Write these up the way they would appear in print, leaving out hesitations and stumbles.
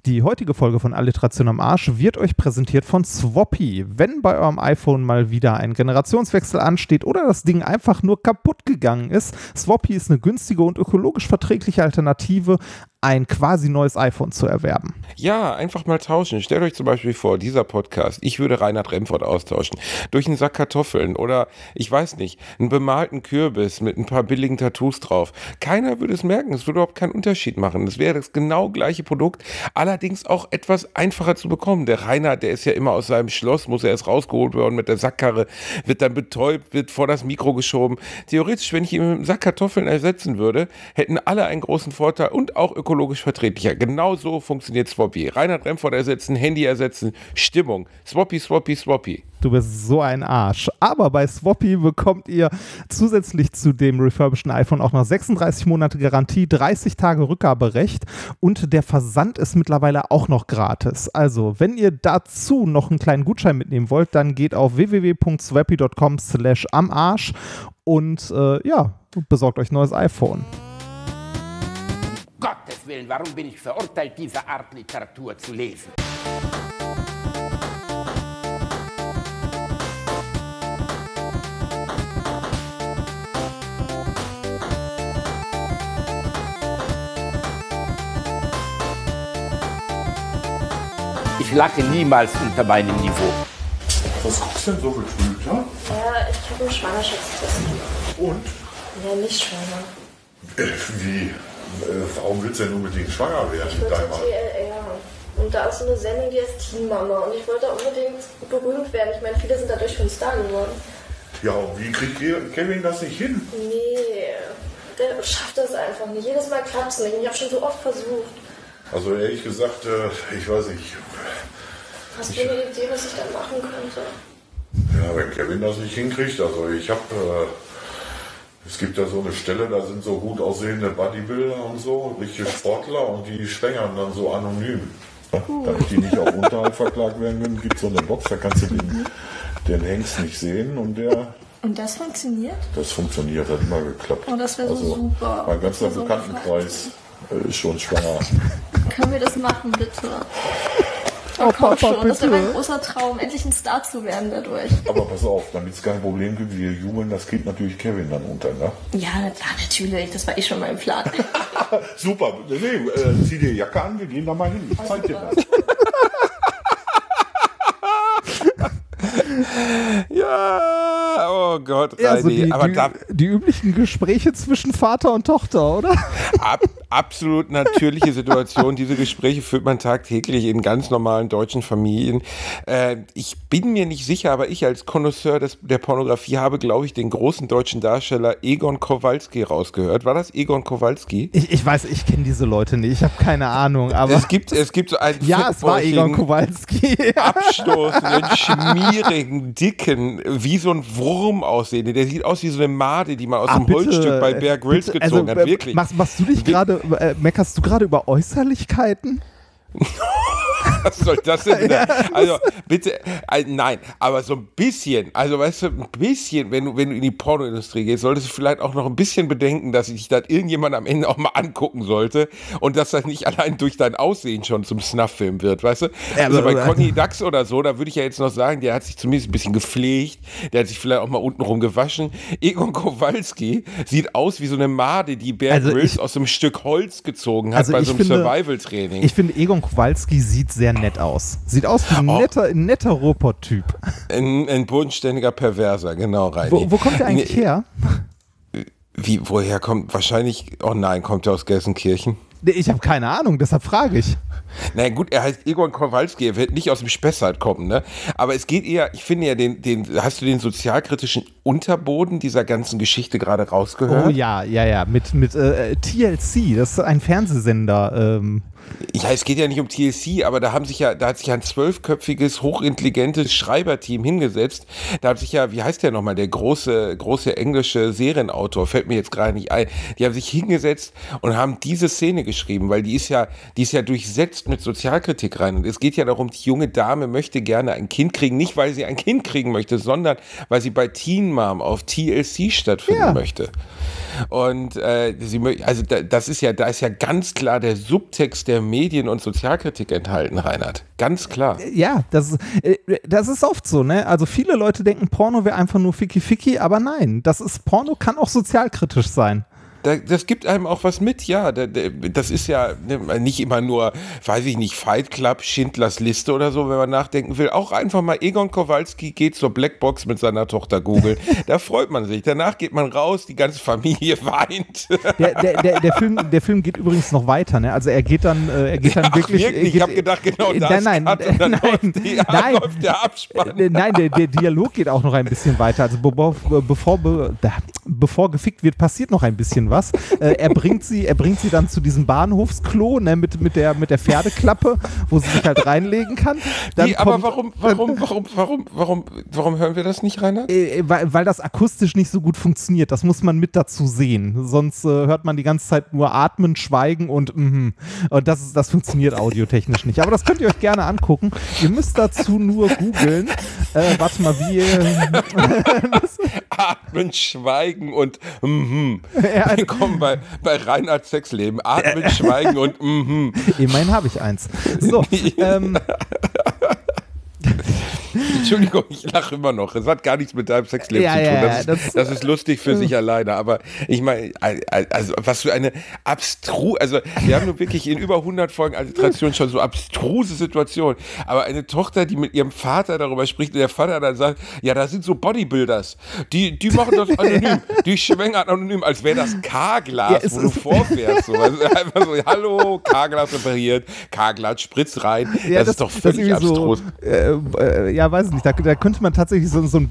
Die heutige Folge von Alliteration am Arsch wird euch präsentiert von Swappy. Wenn bei eurem iPhone mal wieder ein Generationswechsel ansteht oder das Ding einfach nur kaputt gegangen ist, Swappy ist eine günstige und ökologisch verträgliche Alternative, ein quasi neues iPhone zu erwerben. Ja, einfach mal tauschen. Stellt euch zum Beispiel vor, dieser Podcast, ich würde Reinhard Remford austauschen durch einen Sack Kartoffeln oder, ich weiß nicht, einen bemalten Kürbis mit ein paar billigen Tattoos drauf. Keiner würde es merken, es würde überhaupt keinen Unterschied machen. Es wäre das genau gleiche Produkt, allerdings auch etwas einfacher zu bekommen. Der Reinhard, der ist ja immer aus seinem Schloss, muss er erst rausgeholt werden mit der Sackkarre, wird dann betäubt, wird vor das Mikro geschoben. Theoretisch, wenn ich ihn mit einem Sack Kartoffeln ersetzen würde, hätten alle einen großen Vorteil und auch ökologisch verträglicher. Genau so funktioniert Swappy. Reinhard Remford ersetzen, Handy ersetzen, Stimmung. Swappy, Swappy, Swappy. Du bist so ein Arsch. Aber bei Swappy bekommt ihr zusätzlich zu dem refurbisheden iPhone auch noch 36 Monate Garantie, 30 Tage Rückgaberecht und der Versand ist mittlerweile auch noch gratis. Also, wenn ihr dazu noch einen kleinen Gutschein mitnehmen wollt, dann geht auf www.swappy.com/amarsch und besorgt euch ein neues iPhone. Gottes Willen, warum bin ich verurteilt, diese Art Literatur zu lesen? Ich lache niemals unter meinem Niveau. Was guckst du denn so gefühlt, ja? Ja, ich habe einen Schwangerschaftstest. Und? Ja, nicht schwanger. Wie? Warum willst du denn unbedingt schwanger werden? Ich wollte TLR. Und da ist so eine Sendung, die heißt Teen Mama. Und ich wollte unbedingt berühmt werden. Ich meine, viele sind dadurch schon Star geworden. Ja, und wie kriegt Kevin das nicht hin? Nee, der schafft das einfach nicht. Jedes Mal klappt es nicht. Und ich habe schon so oft versucht. Also ehrlich gesagt, ich weiß nicht. Hast du eine Idee, was ich da machen könnte? Ja, wenn Kevin das nicht hinkriegt, also ich habe... Es gibt ja so eine Stelle, da sind so gut aussehende Bodybuilder und so, richtige Sportler und die schwängern dann so anonym. Ja, damit die nicht auf Unterhalt verklagt werden können, gibt es so eine Box, da kannst du den Hengst nicht sehen und der... Und das funktioniert? Das funktioniert, hat immer geklappt. Oh, das wäre so super. Mein ganzer so Bekanntenkreis ist schon schwanger. Können wir das machen, bitte? Oh, Papa, schon. Das wäre mein bitte. großer Traum, endlich ein Star zu werden dadurch. Aber pass auf, damit es kein Problem gibt, wir jubeln, das geht natürlich Kevin dann unter, ne? Ja, natürlich, das war eh schon mein Plan. Super, zieh dir Jacke an, wir gehen da mal hin. Ich zeig dir das. Ja, oh Gott, Reini. Also aber die üblichen Gespräche zwischen Vater und Tochter, oder? Absolut natürliche Situation. Diese Gespräche führt man tagtäglich in ganz normalen deutschen Familien. Ich bin mir nicht sicher, aber ich als Connoisseur der Pornografie habe, glaube ich, den großen deutschen Darsteller Egon Kowalski rausgehört. War das Egon Kowalski? Ich weiß, ich kenne diese Leute nicht. Ich habe keine Ahnung. Aber Es gibt so einen ja, es war Egon Kowalski. abstoßenden, schmierigen, dicken, wie so ein Wurm aussehende. Der sieht aus wie so eine Made, die man aus einem Holzstück bei Bear Grylls gezogen hat. Wirklich. Machst du dich gerade, meckerst du gerade über Äußerlichkeiten? Was soll das denn wieder? Also bitte, nein, aber so ein bisschen, also weißt du, ein bisschen, wenn du in die Pornoindustrie gehst, solltest du vielleicht auch noch ein bisschen bedenken, dass sich das irgendjemand am Ende auch mal angucken sollte und dass das nicht allein durch dein Aussehen schon zum Snuff-Film wird, weißt du? Also bei Conny Dax oder so, da würde ich ja jetzt noch sagen, der hat sich zumindest ein bisschen gepflegt, der hat sich vielleicht auch mal untenrum gewaschen. Egon Kowalski sieht aus wie so eine Made, die Bear Grylls aus einem Stück Holz gezogen hat bei so einem Survival-Training. Ich finde, Egon Kowalski sieht sehr nett aus. Sieht aus wie ein netter Ruhrpott-Typ. Ein bodenständiger Perverser, genau, Reini. Wo kommt der eigentlich her? Woher kommt, wahrscheinlich, oh nein, kommt er aus Gelsenkirchen? Nee, ich habe keine Ahnung, deshalb frage ich. Na gut, er heißt Egon Kowalski, er wird nicht aus dem Spessart kommen, ne? Aber es geht eher, ich finde ja, hast du den sozialkritischen Unterboden dieser ganzen Geschichte gerade rausgehört? Oh ja, mit TLC, das ist ein Fernsehsender. Ja, es geht ja nicht um TLC, aber da hat sich ein 12-köpfiges, hochintelligentes Schreiberteam hingesetzt. Da hat sich ja, wie heißt der nochmal, der große englische Serienautor, fällt mir jetzt gerade nicht ein. Die haben sich hingesetzt und haben diese Szene geschrieben, weil die ist ja durchsetzt mit Sozialkritik rein. Und es geht ja darum, die junge Dame möchte gerne ein Kind kriegen, nicht weil sie ein Kind kriegen möchte, sondern weil sie bei Teen Mom auf TLC stattfinden möchte. Und das ist ja, da ist ja ganz klar der Subtext der Medien- und Sozialkritik enthalten, Reinhard. Ganz klar. Ja, das ist oft so, ne? Also viele Leute denken, Porno wäre einfach nur Ficky-Ficky, aber nein, Porno kann auch sozialkritisch sein. Das gibt einem auch was mit, ja. Das ist ja nicht immer nur, weiß ich nicht, Fight Club, Schindlers Liste oder so, wenn man nachdenken will. Auch einfach mal Egon Kowalski geht zur Blackbox mit seiner Tochter googeln. Da freut man sich. Danach geht man raus, die ganze Familie weint. Der Film geht übrigens noch weiter, ne? Also er geht dann wirklich. Ich habe gedacht, genau das. Nein, läuft der Abspann. Nein, der Dialog geht auch noch ein bisschen weiter. Also bevor gefickt wird, passiert noch ein bisschen was. Er bringt sie dann zu diesem Bahnhofsklo, ne, mit der Pferdeklappe, wo sie sich halt reinlegen kann. Aber warum hören wir das nicht, Reinhard? Weil das akustisch nicht so gut funktioniert. Das muss man mit dazu sehen. Sonst hört man die ganze Zeit nur atmen, schweigen und und das funktioniert audiotechnisch nicht. Aber das könnt ihr euch gerne angucken. Ihr müsst dazu nur googeln. Warte mal, wie atmen, schweigen und Willkommen bei Reinhard Sexleben. Atmen, schweigen und Immerhin habe ich eins. So, Entschuldigung, ich lache immer noch. Es hat gar nichts mit deinem Sexleben zu tun. Das ist lustig für sich alleine. Aber ich meine, also was für eine wir haben nur wirklich in über 100 Folgen Alliteration schon so abstruse Situationen. Aber eine Tochter, die mit ihrem Vater darüber spricht und der Vater dann sagt, ja, da sind so Bodybuilders. Die machen das anonym. Die schwängern anonym, als wäre das K-Glas, wo du vorfährst. So. Also einfach so, hallo, K-Glas repariert, K-Glas, Spritz rein. Das ist doch völlig abstrus. Ja, weiß ich nicht, da könnte man tatsächlich so einen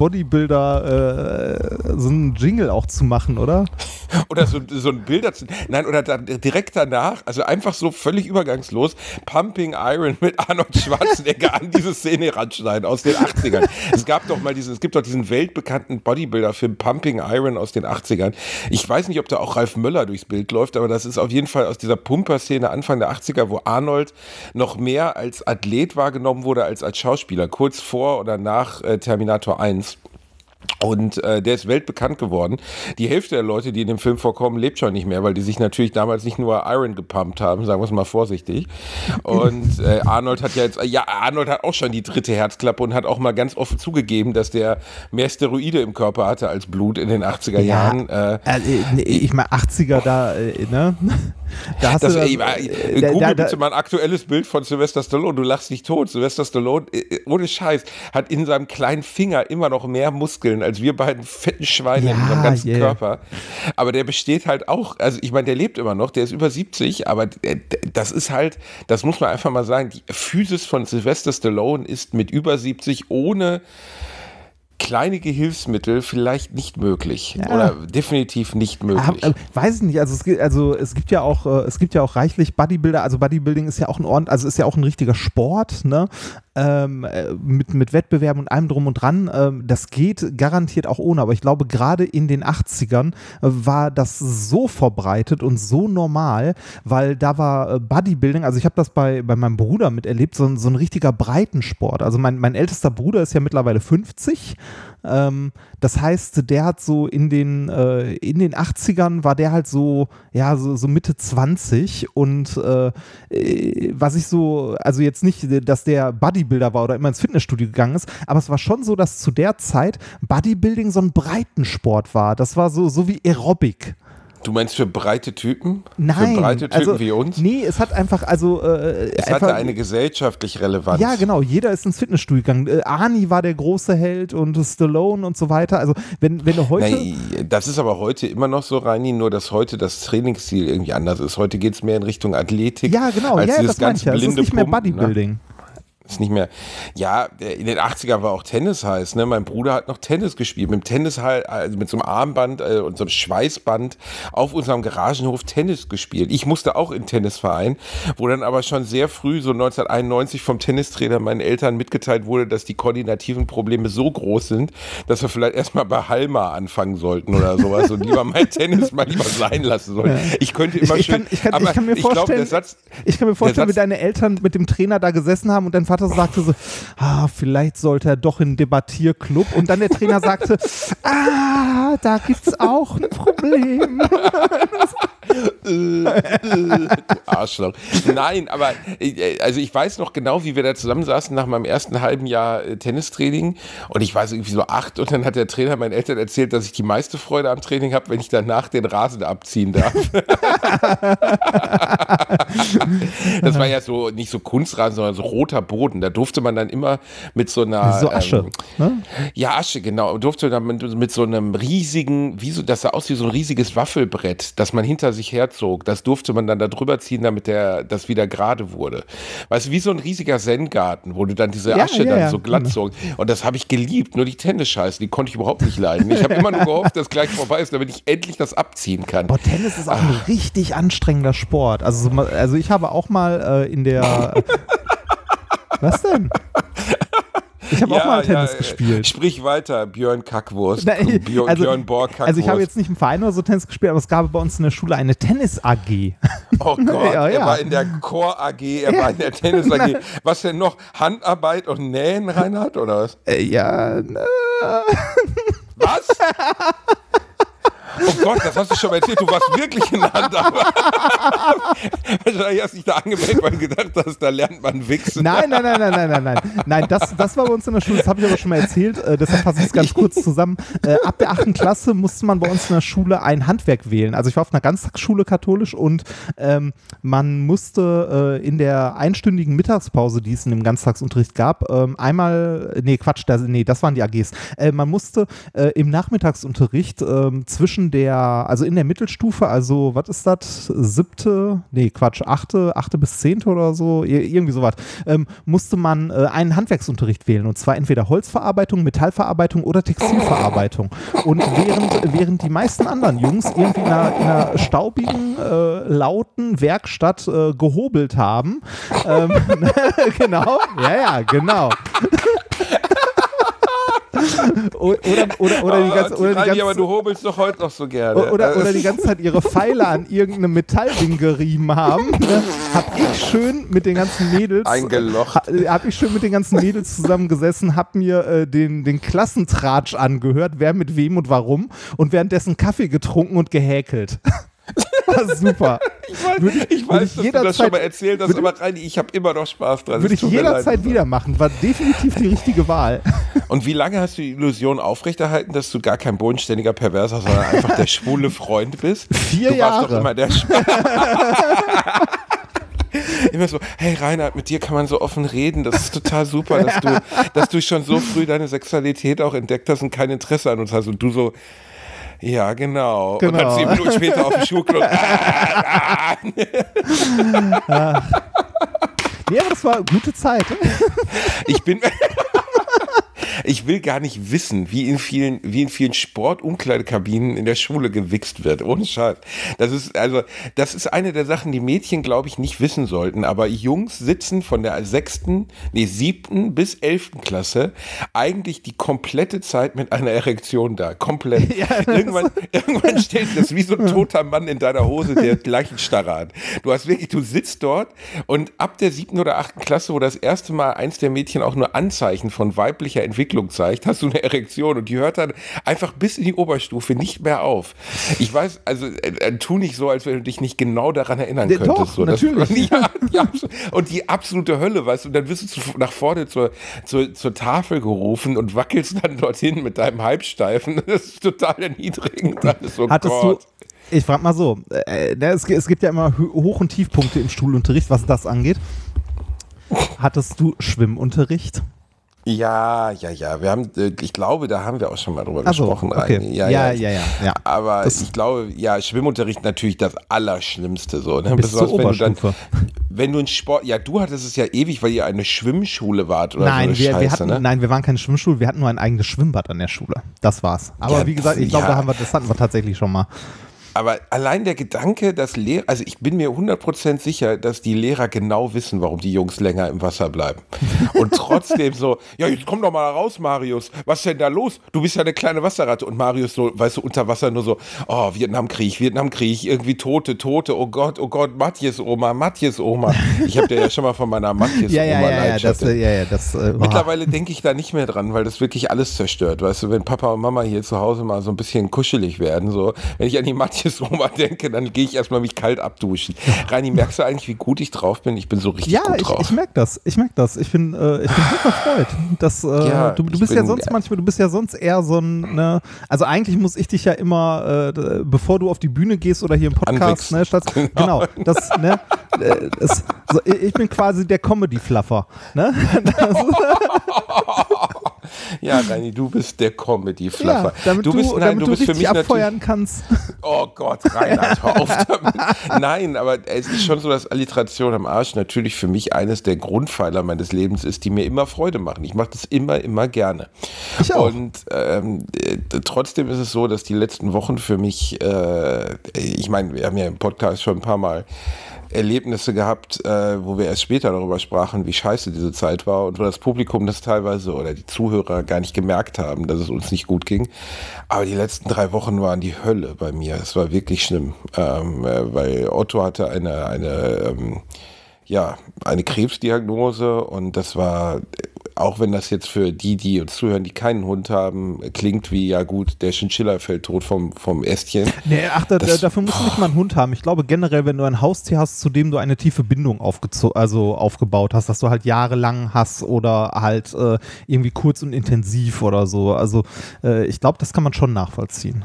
Bodybuilder, so einen Jingle auch zu machen, oder? Oder so ein Bild dazu. Nein, oder direkt danach, also einfach so völlig übergangslos, Pumping Iron mit Arnold Schwarzenegger an diese Szene ranschneiden aus den 80ern. Es gibt doch diesen weltbekannten Bodybuilder-Film Pumping Iron aus den 80ern. Ich weiß nicht, ob da auch Ralf Möller durchs Bild läuft, aber das ist auf jeden Fall aus dieser Pumper-Szene Anfang der 80er, wo Arnold noch mehr als Athlet wahrgenommen wurde als Schauspieler, kurz vor oder nach Terminator 1. Und der ist weltbekannt geworden. Die Hälfte der Leute, die in dem Film vorkommen, lebt schon nicht mehr, weil die sich natürlich damals nicht nur Iron gepumpt haben, sagen wir es mal vorsichtig. Und Arnold hat auch schon die dritte Herzklappe und hat auch mal ganz offen zugegeben, dass der mehr Steroide im Körper hatte als Blut in den 80er Jahren. Ich meine 80er ne? Da hast Google bitte mal ein aktuelles Bild von Sylvester Stallone. Du lachst dich tot. Sylvester Stallone, ohne Scheiß, hat in seinem kleinen Finger immer noch mehr Muskeln als wir beiden fetten Schweine in unserem ganzen Körper. Aber der besteht halt auch, also ich meine, der lebt immer noch, der ist über 70, aber das ist halt, das muss man einfach mal sagen, die Physis von Sylvester Stallone ist mit über 70 ohne kleine Hilfsmittel vielleicht nicht möglich oder definitiv nicht möglich. Weiß ich nicht, es gibt ja auch reichlich Bodybuilder, also Bodybuilding ist ja auch ist ja auch ein richtiger Sport, ne? Mit Wettbewerben und allem drum und dran, das geht garantiert auch ohne, aber ich glaube gerade in den 80ern war das so verbreitet und so normal, weil da war Bodybuilding, also ich habe das bei meinem Bruder miterlebt, so ein richtiger Breitensport, also mein ältester Bruder ist ja mittlerweile 50, das heißt, der hat so in den 80ern war der halt so Mitte 20 und was ich so, also jetzt nicht, dass der Bodybuilder war oder immer ins Fitnessstudio gegangen ist, aber es war schon so, dass zu der Zeit Bodybuilding so ein Breitensport war. Das war so wie Aerobic. Du meinst für breite Typen? Nein. Für breite Typen wie uns? Nee, es hat einfach, es hatte eine gesellschaftliche Relevanz. Ja, genau. Jeder ist ins Fitnessstudio gegangen. Arnie war der große Held und Stallone und so weiter. Also, wenn du heute. Das ist aber heute immer noch so, Reini, nur dass heute das Trainingsziel irgendwie anders ist. Heute geht es mehr in Richtung Athletik. Ja, genau. Als das meine ich ja. Es ist nicht mehr Bodybuilding. Ne? Ist nicht mehr. Ja, in den 80ern war auch Tennis heiß. Ne? Mein Bruder hat noch Tennis gespielt. Mit dem Tennis also mit so einem Armband und so einem Schweißband auf unserem Garagenhof Tennis gespielt. Ich musste auch in den Tennisverein, wo dann aber schon sehr früh, so 1991, vom Tennistrainer meinen Eltern mitgeteilt wurde, dass die koordinativen Probleme so groß sind, dass wir vielleicht erstmal bei Halma anfangen sollten oder sowas und lieber mal Tennis mal lieber sein lassen sollten. Ja. Ich könnte immer ich kann mir vorstellen, wie deine Eltern mit dem Trainer da gesessen haben und dein Vater Vater sagte so, vielleicht sollte er doch in den Debattierclub. Und dann der Trainer sagte, da gibt's auch ein Problem. Du Arschloch. Nein, aber also ich weiß noch genau, wie wir da zusammensaßen nach meinem ersten halben Jahr Tennistraining und ich war so irgendwie so 8 und dann hat der Trainer meinen Eltern erzählt, dass ich die meiste Freude am Training habe, wenn ich danach den Rasen abziehen darf. Das war ja so, nicht so Kunstrasen, sondern so roter Boden. Da durfte man dann immer mit so einer... So Asche, ne? Ja, Asche, genau. Durfte dann mit so einem riesigen, das sah aus wie so ein riesiges Waffelbrett, das man hinter sich herzog. Das durfte man dann da drüber ziehen, damit das wieder gerade wurde. Weißt du, wie so ein riesiger Zen-Garten, wo du dann diese Asche so glatt zog. Und das habe ich geliebt. Nur die Tennisscheiße, die konnte ich überhaupt nicht leiden. Ich habe immer nur gehofft, dass gleich vorbei ist, damit ich endlich das abziehen kann. Boah, Tennis ist auch ein richtig anstrengender Sport. Also ich habe auch mal in der... Was denn? Ich habe auch mal Tennis gespielt. Sprich weiter, Björn Kackwurst. Björn Borg Kackwurst. Also ich habe jetzt nicht im Verein oder so Tennis gespielt, aber es gab bei uns in der Schule eine Tennis-AG. Oh Gott, er war in der Chor-AG, er war in der Tennis-AG. Was denn noch? Handarbeit und Nähen, Reinhard, oder was? Was? Oh Gott, das hast du schon mal erzählt, du warst wirklich in Handarbeit. Wahrscheinlich hast du dich da angemeldet, weil du gedacht hast, da lernt man wichsen. Nein, das war bei uns in der Schule, das habe ich aber schon mal erzählt, deshalb fasse ich es ganz kurz zusammen. Ab der 8. Klasse musste man bei uns in der Schule ein Handwerk wählen. Also ich war auf einer Ganztagsschule katholisch und man musste in der einstündigen Mittagspause, die es in dem Ganztagsunterricht gab, das waren die AGs. Man musste im Nachmittagsunterricht zwischen also in der Mittelstufe, also was ist das, 8. bis 10. oder so, irgendwie sowas, musste man einen Handwerksunterricht wählen und zwar entweder Holzverarbeitung, Metallverarbeitung oder Textilverarbeitung. Und während die meisten anderen Jungs irgendwie in einer staubigen, lauten Werkstatt gehobelt haben, genau, genau. Oder die ganze aber du hobelst doch heute noch so gerne. Oder die ganze Zeit ihre Pfeile an irgendeinem Metallding gerieben haben. Hab ich schön mit den ganzen Mädels zusammengesessen, hab mir den Klassentratsch angehört, wer mit wem und warum und währenddessen Kaffee getrunken und gehäkelt. War super. Ich weiß, dass du das schon mal erzählt hast, aber Reini, ich habe immer noch Spaß dran. Würde ich jederzeit wieder machen. War definitiv die richtige Wahl. Und wie lange hast du die Illusion aufrechterhalten, dass du gar kein bodenständiger Perverser, sondern einfach der schwule Freund bist? 4 Jahre. Du warst doch immer der Immer so, hey Reinhard, mit dir kann man so offen reden, das ist total super, dass du schon so früh deine Sexualität auch entdeckt hast und kein Interesse an uns hast und du so, ja, genau. Und dann 10 Minuten später auf dem Schuhklo. Ja, das war eine gute Zeit. Ich will gar nicht wissen, wie in vielen Sportumkleidekabinen in der Schule gewichst wird. Ohne Scheiß. Das ist eine der Sachen, die Mädchen, glaube ich, nicht wissen sollten. Aber Jungs sitzen von der 7. bis 11. Klasse eigentlich die komplette Zeit mit einer Erektion da. Komplett. Ja, irgendwann steht das wie so ein toter Mann in deiner Hose, der Leichenstarre hat. Du sitzt dort und ab der 7. oder 8. Klasse, wo das erste Mal eins der Mädchen auch nur Anzeichen von weiblicher Entwicklung zeigt, hast du eine Erektion und die hört dann einfach bis in die Oberstufe nicht mehr auf. Ich weiß, also tu nicht so, als wenn du dich nicht genau daran erinnern könntest. Doch, so, natürlich. Und die absolute Hölle, weißt du, und dann wirst du nach vorne zur Tafel gerufen und wackelst dann dorthin mit deinem Halbsteifen. Das ist total erniedrigend. Ich frage mal so, es gibt ja immer Hoch- und Tiefpunkte im Schulunterricht, was das angeht. Hattest du Schwimmunterricht? Ja. Ich glaube, da haben wir auch schon mal drüber gesprochen. Okay. Ja. Aber ich glaube, Schwimmunterricht natürlich das Allerschlimmste. So, ne? Bis zur Oberstufe. Wenn du in Sport, du hattest es ja ewig, weil ihr eine Schwimmschule wart oder nein, so eine Scheiße, ne? Nein, wir waren keine Schwimmschule, wir hatten nur ein eigenes Schwimmbad an der Schule. Das war's. Aber wie gesagt, ich glaube, das hatten wir tatsächlich schon mal. Aber allein der Gedanke, dass Lehrer, also ich bin mir 100% sicher, dass die Lehrer genau wissen, warum die Jungs länger im Wasser bleiben. Und trotzdem so, ja, jetzt komm doch mal raus, Marius. Was ist denn da los? Du bist ja eine kleine Wasserratte. Und Marius so, weißt du, unter Wasser nur so, oh, Vietnamkrieg, irgendwie Tote, oh Gott, Matjes Oma. Ich habe dir ja schon mal von meiner Matjes Oma Mittlerweile denke ich da nicht mehr dran, weil das wirklich alles zerstört. Weißt du, wenn Papa und Mama hier zu Hause mal so ein bisschen kuschelig werden, so, wenn ich an die Matjes Oma denke, dann gehe ich erstmal mich kalt abduschen. Reini, merkst du eigentlich, wie gut ich drauf bin? Ich bin so richtig gut drauf. Ich merke das. Ich bin super erfreut. Du bist ja sonst eher so ein, ne, also eigentlich muss ich dich ja immer, bevor du auf die Bühne gehst oder hier im Podcast, ne, genau, ich bin quasi der Comedy-Fluffer, ne? Ja, Reini, du bist der Comedy-Fluffer. Ja, damit du bist für mich abfeuern kannst. Oh Gott, Reinhard, hör auf damit. Nein, aber es ist schon so, dass Alliteration am Arsch natürlich für mich eines der Grundpfeiler meines Lebens ist, die mir immer Freude machen. Ich mache das immer gerne. Ich auch. Und trotzdem ist es so, dass die letzten Wochen für mich, ich meine, wir haben ja im Podcast schon ein paar Mal Erlebnisse gehabt, wo wir erst später darüber sprachen, wie scheiße diese Zeit war und wo das Publikum das teilweise oder die Zuhörer gar nicht gemerkt haben, dass es uns nicht gut ging. Aber die letzten 3 Wochen waren die Hölle bei mir. Es war wirklich schlimm, weil Otto hatte eine Krebsdiagnose und das war, auch wenn das jetzt für die uns zuhören, die keinen Hund haben, klingt wie, ja gut, der Chinchilla fällt tot vom Ästchen. Nee, dafür musst du nicht mal einen Hund haben. Ich glaube generell, wenn du ein Haustier hast, zu dem du eine tiefe Bindung aufgebaut hast, dass du halt jahrelang hast oder halt irgendwie kurz und intensiv oder so. Also ich glaube, das kann man schon nachvollziehen.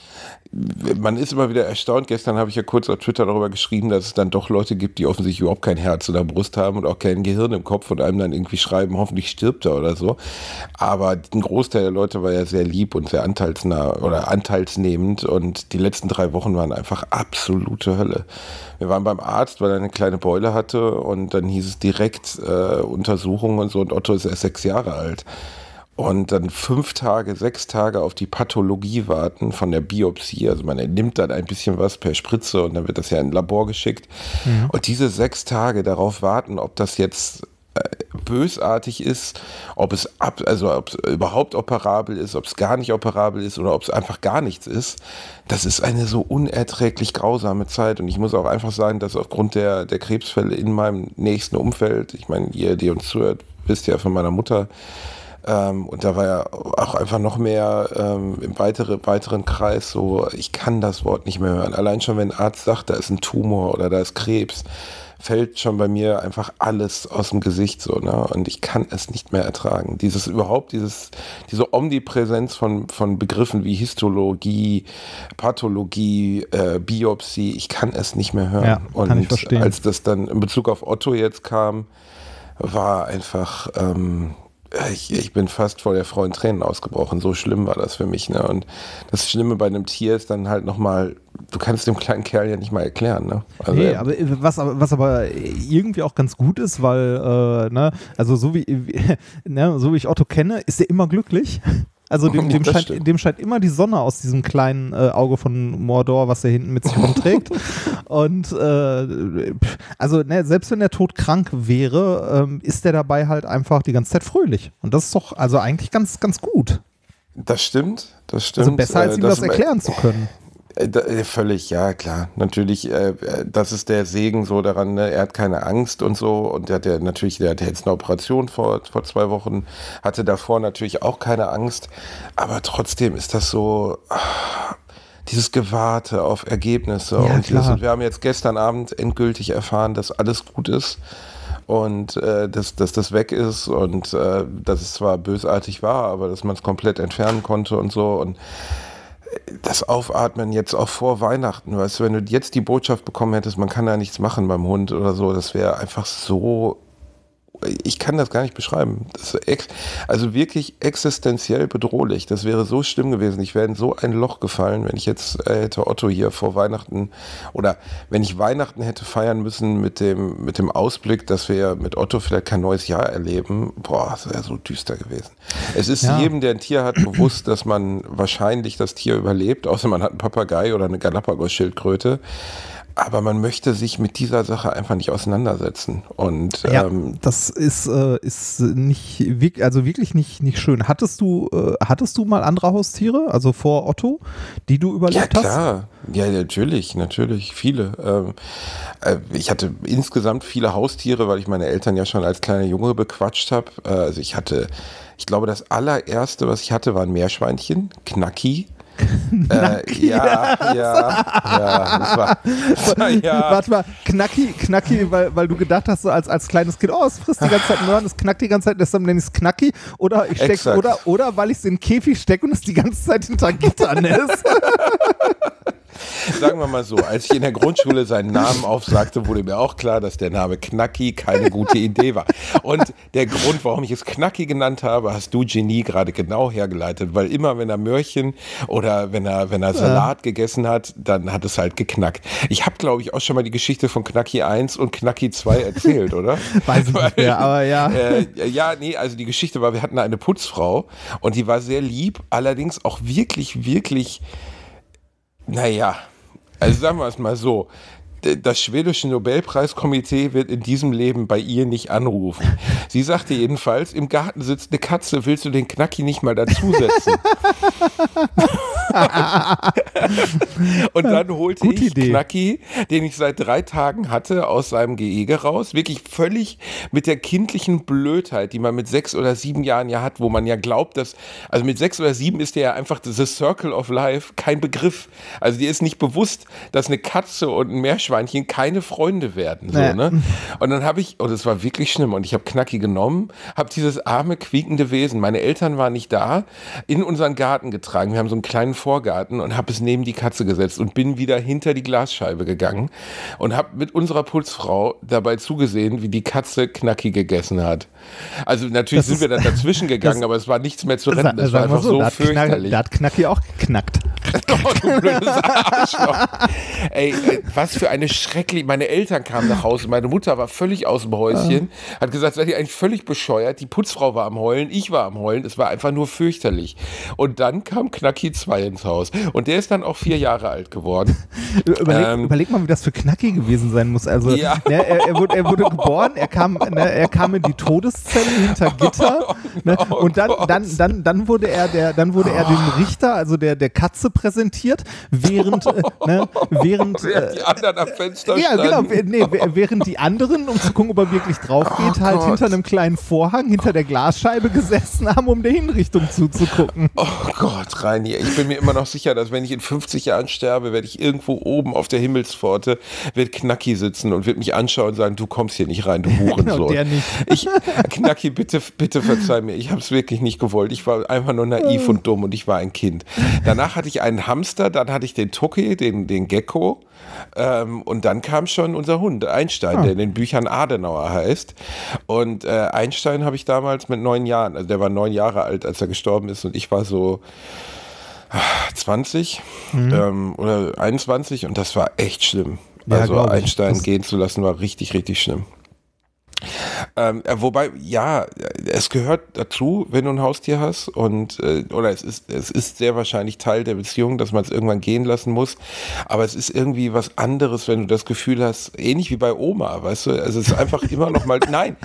Man ist immer wieder erstaunt. Gestern habe ich ja kurz auf Twitter darüber geschrieben, dass es dann doch Leute gibt, die offensichtlich überhaupt kein Herz oder Brust haben und auch kein Gehirn im Kopf und einem dann irgendwie schreiben, hoffentlich stirbt er oder so. Aber ein Großteil der Leute war ja sehr lieb und sehr anteilsnah oder anteilsnehmend und die letzten 3 Wochen waren einfach absolute Hölle. Wir waren beim Arzt, weil er eine kleine Beule hatte und dann hieß es direkt Untersuchung und so und Otto ist erst 6 Jahre alt. Und dann 6 Tage auf die Pathologie warten von der Biopsie. Also man nimmt dann ein bisschen was per Spritze und dann wird das ja in ein Labor geschickt. Mhm. Und diese 6 Tage darauf warten, ob das jetzt bösartig ist, ob es überhaupt operabel ist, ob es gar nicht operabel ist oder ob es einfach gar nichts ist, das ist eine so unerträglich grausame Zeit. Und ich muss auch einfach sagen, dass aufgrund der Krebsfälle in meinem nächsten Umfeld, ich meine, ihr, die uns zuhört, wisst ja von meiner Mutter, und da war ja auch einfach noch mehr im weiteren Kreis so, ich kann das Wort nicht mehr hören. Allein schon, wenn ein Arzt sagt, da ist ein Tumor oder da ist Krebs, fällt schon bei mir einfach alles aus dem Gesicht so, ne? Und ich kann es nicht mehr ertragen. Diese Omnipräsenz von Begriffen wie Histologie, Pathologie, Biopsie, ich kann es nicht mehr hören. Ja, kann ich verstehen. Als das dann in Bezug auf Otto jetzt kam, war einfach ich bin fast vor der Freude in Tränen ausgebrochen. So schlimm war das für mich. Ne? Und das Schlimme bei einem Tier ist dann halt nochmal, du kannst dem kleinen Kerl ja nicht mal erklären. Ne? Also nee, aber was aber irgendwie auch ganz gut ist, weil, also so wie ich Otto kenne, ist er immer glücklich. Also dem scheint immer die Sonne aus diesem kleinen Auge von Mordor, was er hinten mit sich rumträgt. Und selbst wenn er todkrank wäre, ist der dabei halt einfach die ganze Zeit fröhlich. Und das ist doch also eigentlich ganz, ganz gut. Das stimmt. Also besser, als ihm das erklären zu können. Völlig, ja klar. Natürlich, das ist der Segen so daran, ne? Er hat keine Angst und so und der hat jetzt eine Operation vor 2 Wochen, hatte davor natürlich auch keine Angst, aber trotzdem ist das so, dieses Gewarte auf Ergebnisse und wir haben jetzt gestern Abend endgültig erfahren, dass alles gut ist und dass das weg ist und dass es zwar bösartig war, aber dass man es komplett entfernen konnte und so und das Aufatmen jetzt auch vor Weihnachten, weißt du, wenn du jetzt die Botschaft bekommen hättest, man kann da nichts machen beim Hund oder so, das wäre einfach so ich kann das gar nicht beschreiben. Das ist also wirklich existenziell bedrohlich. Das wäre so schlimm gewesen. Ich wäre in so ein Loch gefallen, wenn ich jetzt hätte Otto hier vor Weihnachten oder wenn ich Weihnachten hätte feiern müssen mit dem Ausblick, dass wir mit Otto vielleicht kein neues Jahr erleben. Boah, das wäre so düster gewesen. Es ist jedem, der ein Tier hat, bewusst, dass man wahrscheinlich das Tier überlebt, außer man hat einen Papagei oder eine Galapagos-Schildkröte. Aber man möchte sich mit dieser Sache einfach nicht auseinandersetzen. Und das ist nicht, also wirklich nicht schön. Hattest du mal andere Haustiere, also vor Otto, die du überlebt hast? Ja, klar. Ja, natürlich, viele. Ich hatte insgesamt viele Haustiere, weil ich meine Eltern ja schon als kleiner Junge bequatscht habe. Also ich glaube, das allererste, was ich hatte, war ein Meerschweinchen, Knacki. Ja. Warte mal, Knacki, weil du gedacht hast, so als kleines Kind, es frisst die ganze Zeit Möhren, es knackt die ganze Zeit, deshalb nenne ich es Knacki. Oder ich steck, oder weil ich es in den Käfig stecke und es die ganze Zeit hinter Gittern ist. Sagen wir mal so, als ich in der Grundschule seinen Namen aufsagte, wurde mir auch klar, dass der Name Knacki keine gute Idee war. Und der Grund, warum ich es Knacki genannt habe, hast du, Genie, gerade genau hergeleitet, weil immer, wenn er Möhrchen oder wenn er Salat gegessen hat, dann hat es halt geknackt. Ich habe, glaube ich, auch schon mal die Geschichte von Knacki 1 und Knacki 2 erzählt, oder? Weiß ich nicht mehr, aber ja. Also die Geschichte war, wir hatten eine Putzfrau und die war sehr lieb, allerdings auch wirklich, wirklich, naja, also sagen wir es mal so, das schwedische Nobelpreiskomitee wird in diesem Leben bei ihr nicht anrufen. Sie sagte jedenfalls, im Garten sitzt eine Katze, willst du den Knacki nicht mal dazusetzen? Und dann holte ich Knacki, den ich seit 3 Tagen hatte, aus seinem Gehege raus. Wirklich völlig mit der kindlichen Blödheit, die man mit 6 oder 7 Jahren ja hat, wo man ja glaubt, dass, also mit 6 oder 7 ist der ja einfach the Circle of Life kein Begriff. Also dir ist nicht bewusst, dass eine Katze und ein Meerschweinchen keine Freunde werden. So, ne? Und dann es war wirklich schlimm, und ich habe Knacki genommen, habe dieses arme, quiekende Wesen, meine Eltern waren nicht da, in unseren Garten getragen. Wir haben so einen kleinen Vorgarten und habe es neben die Katze gesetzt und bin wieder hinter die Glasscheibe gegangen und habe mit unserer Putzfrau dabei zugesehen, wie die Katze Knacki gegessen hat. Also natürlich sind wir dann dazwischen gegangen, aber es war nichts mehr zu retten. Es war einfach so fürchterlich. Da hat Knacki auch geknackt. Oh, du blödes Arschloch. Ey, was für eine schreckliche... Meine Eltern kamen nach Hause, meine Mutter war völlig aus dem Häuschen, hat gesagt, seid ihr eigentlich völlig bescheuert? Die Putzfrau war am Heulen, ich war am Heulen, es war einfach nur fürchterlich. Und dann kam Knacki 2 ins Haus und der ist dann auch 4 Jahre alt geworden. Überleg mal, wie das für Knacki gewesen sein muss. Also er wurde geboren, er kam in die Todeszelle hinter Gitter, und dann wurde er dem Richter, also der Katze präsentiert, während die anderen am Fenster standen. Während die anderen, um zu gucken, ob er wirklich drauf geht, hinter einem kleinen Vorhang, hinter der Glasscheibe gesessen haben, um der Hinrichtung zuzugucken. Oh Gott, Reini, ich bin mir immer noch sicher, dass wenn ich in 50 Jahren sterbe, werde ich irgendwo oben auf der Himmelspforte, wird Knacki sitzen und wird mich anschauen und sagen, du kommst hier nicht rein, du Hurensohn. Genau, der nicht. Knacki, bitte verzeih mir, ich habe es wirklich nicht gewollt. Ich war einfach nur naiv und dumm und ich war ein Kind. Danach hatte ich einen Hamster, dann hatte ich den Tucki, den Gecko, und dann kam schon unser Hund, Einstein, der in den Büchern Adenauer heißt. Und Einstein habe ich damals mit 9 Jahren, also der war 9 Jahre alt, als er gestorben ist, und ich war so 20 oder 21, und das war echt schlimm. Ja, also Einstein gehen zu lassen war richtig, richtig schlimm. Wobei, ja, es gehört dazu, wenn du ein Haustier hast, und oder es ist sehr wahrscheinlich Teil der Beziehung, dass man es irgendwann gehen lassen muss, aber es ist irgendwie was anderes, wenn du das Gefühl hast, ähnlich wie bei Oma, weißt du, also es ist einfach immer noch mal, nein.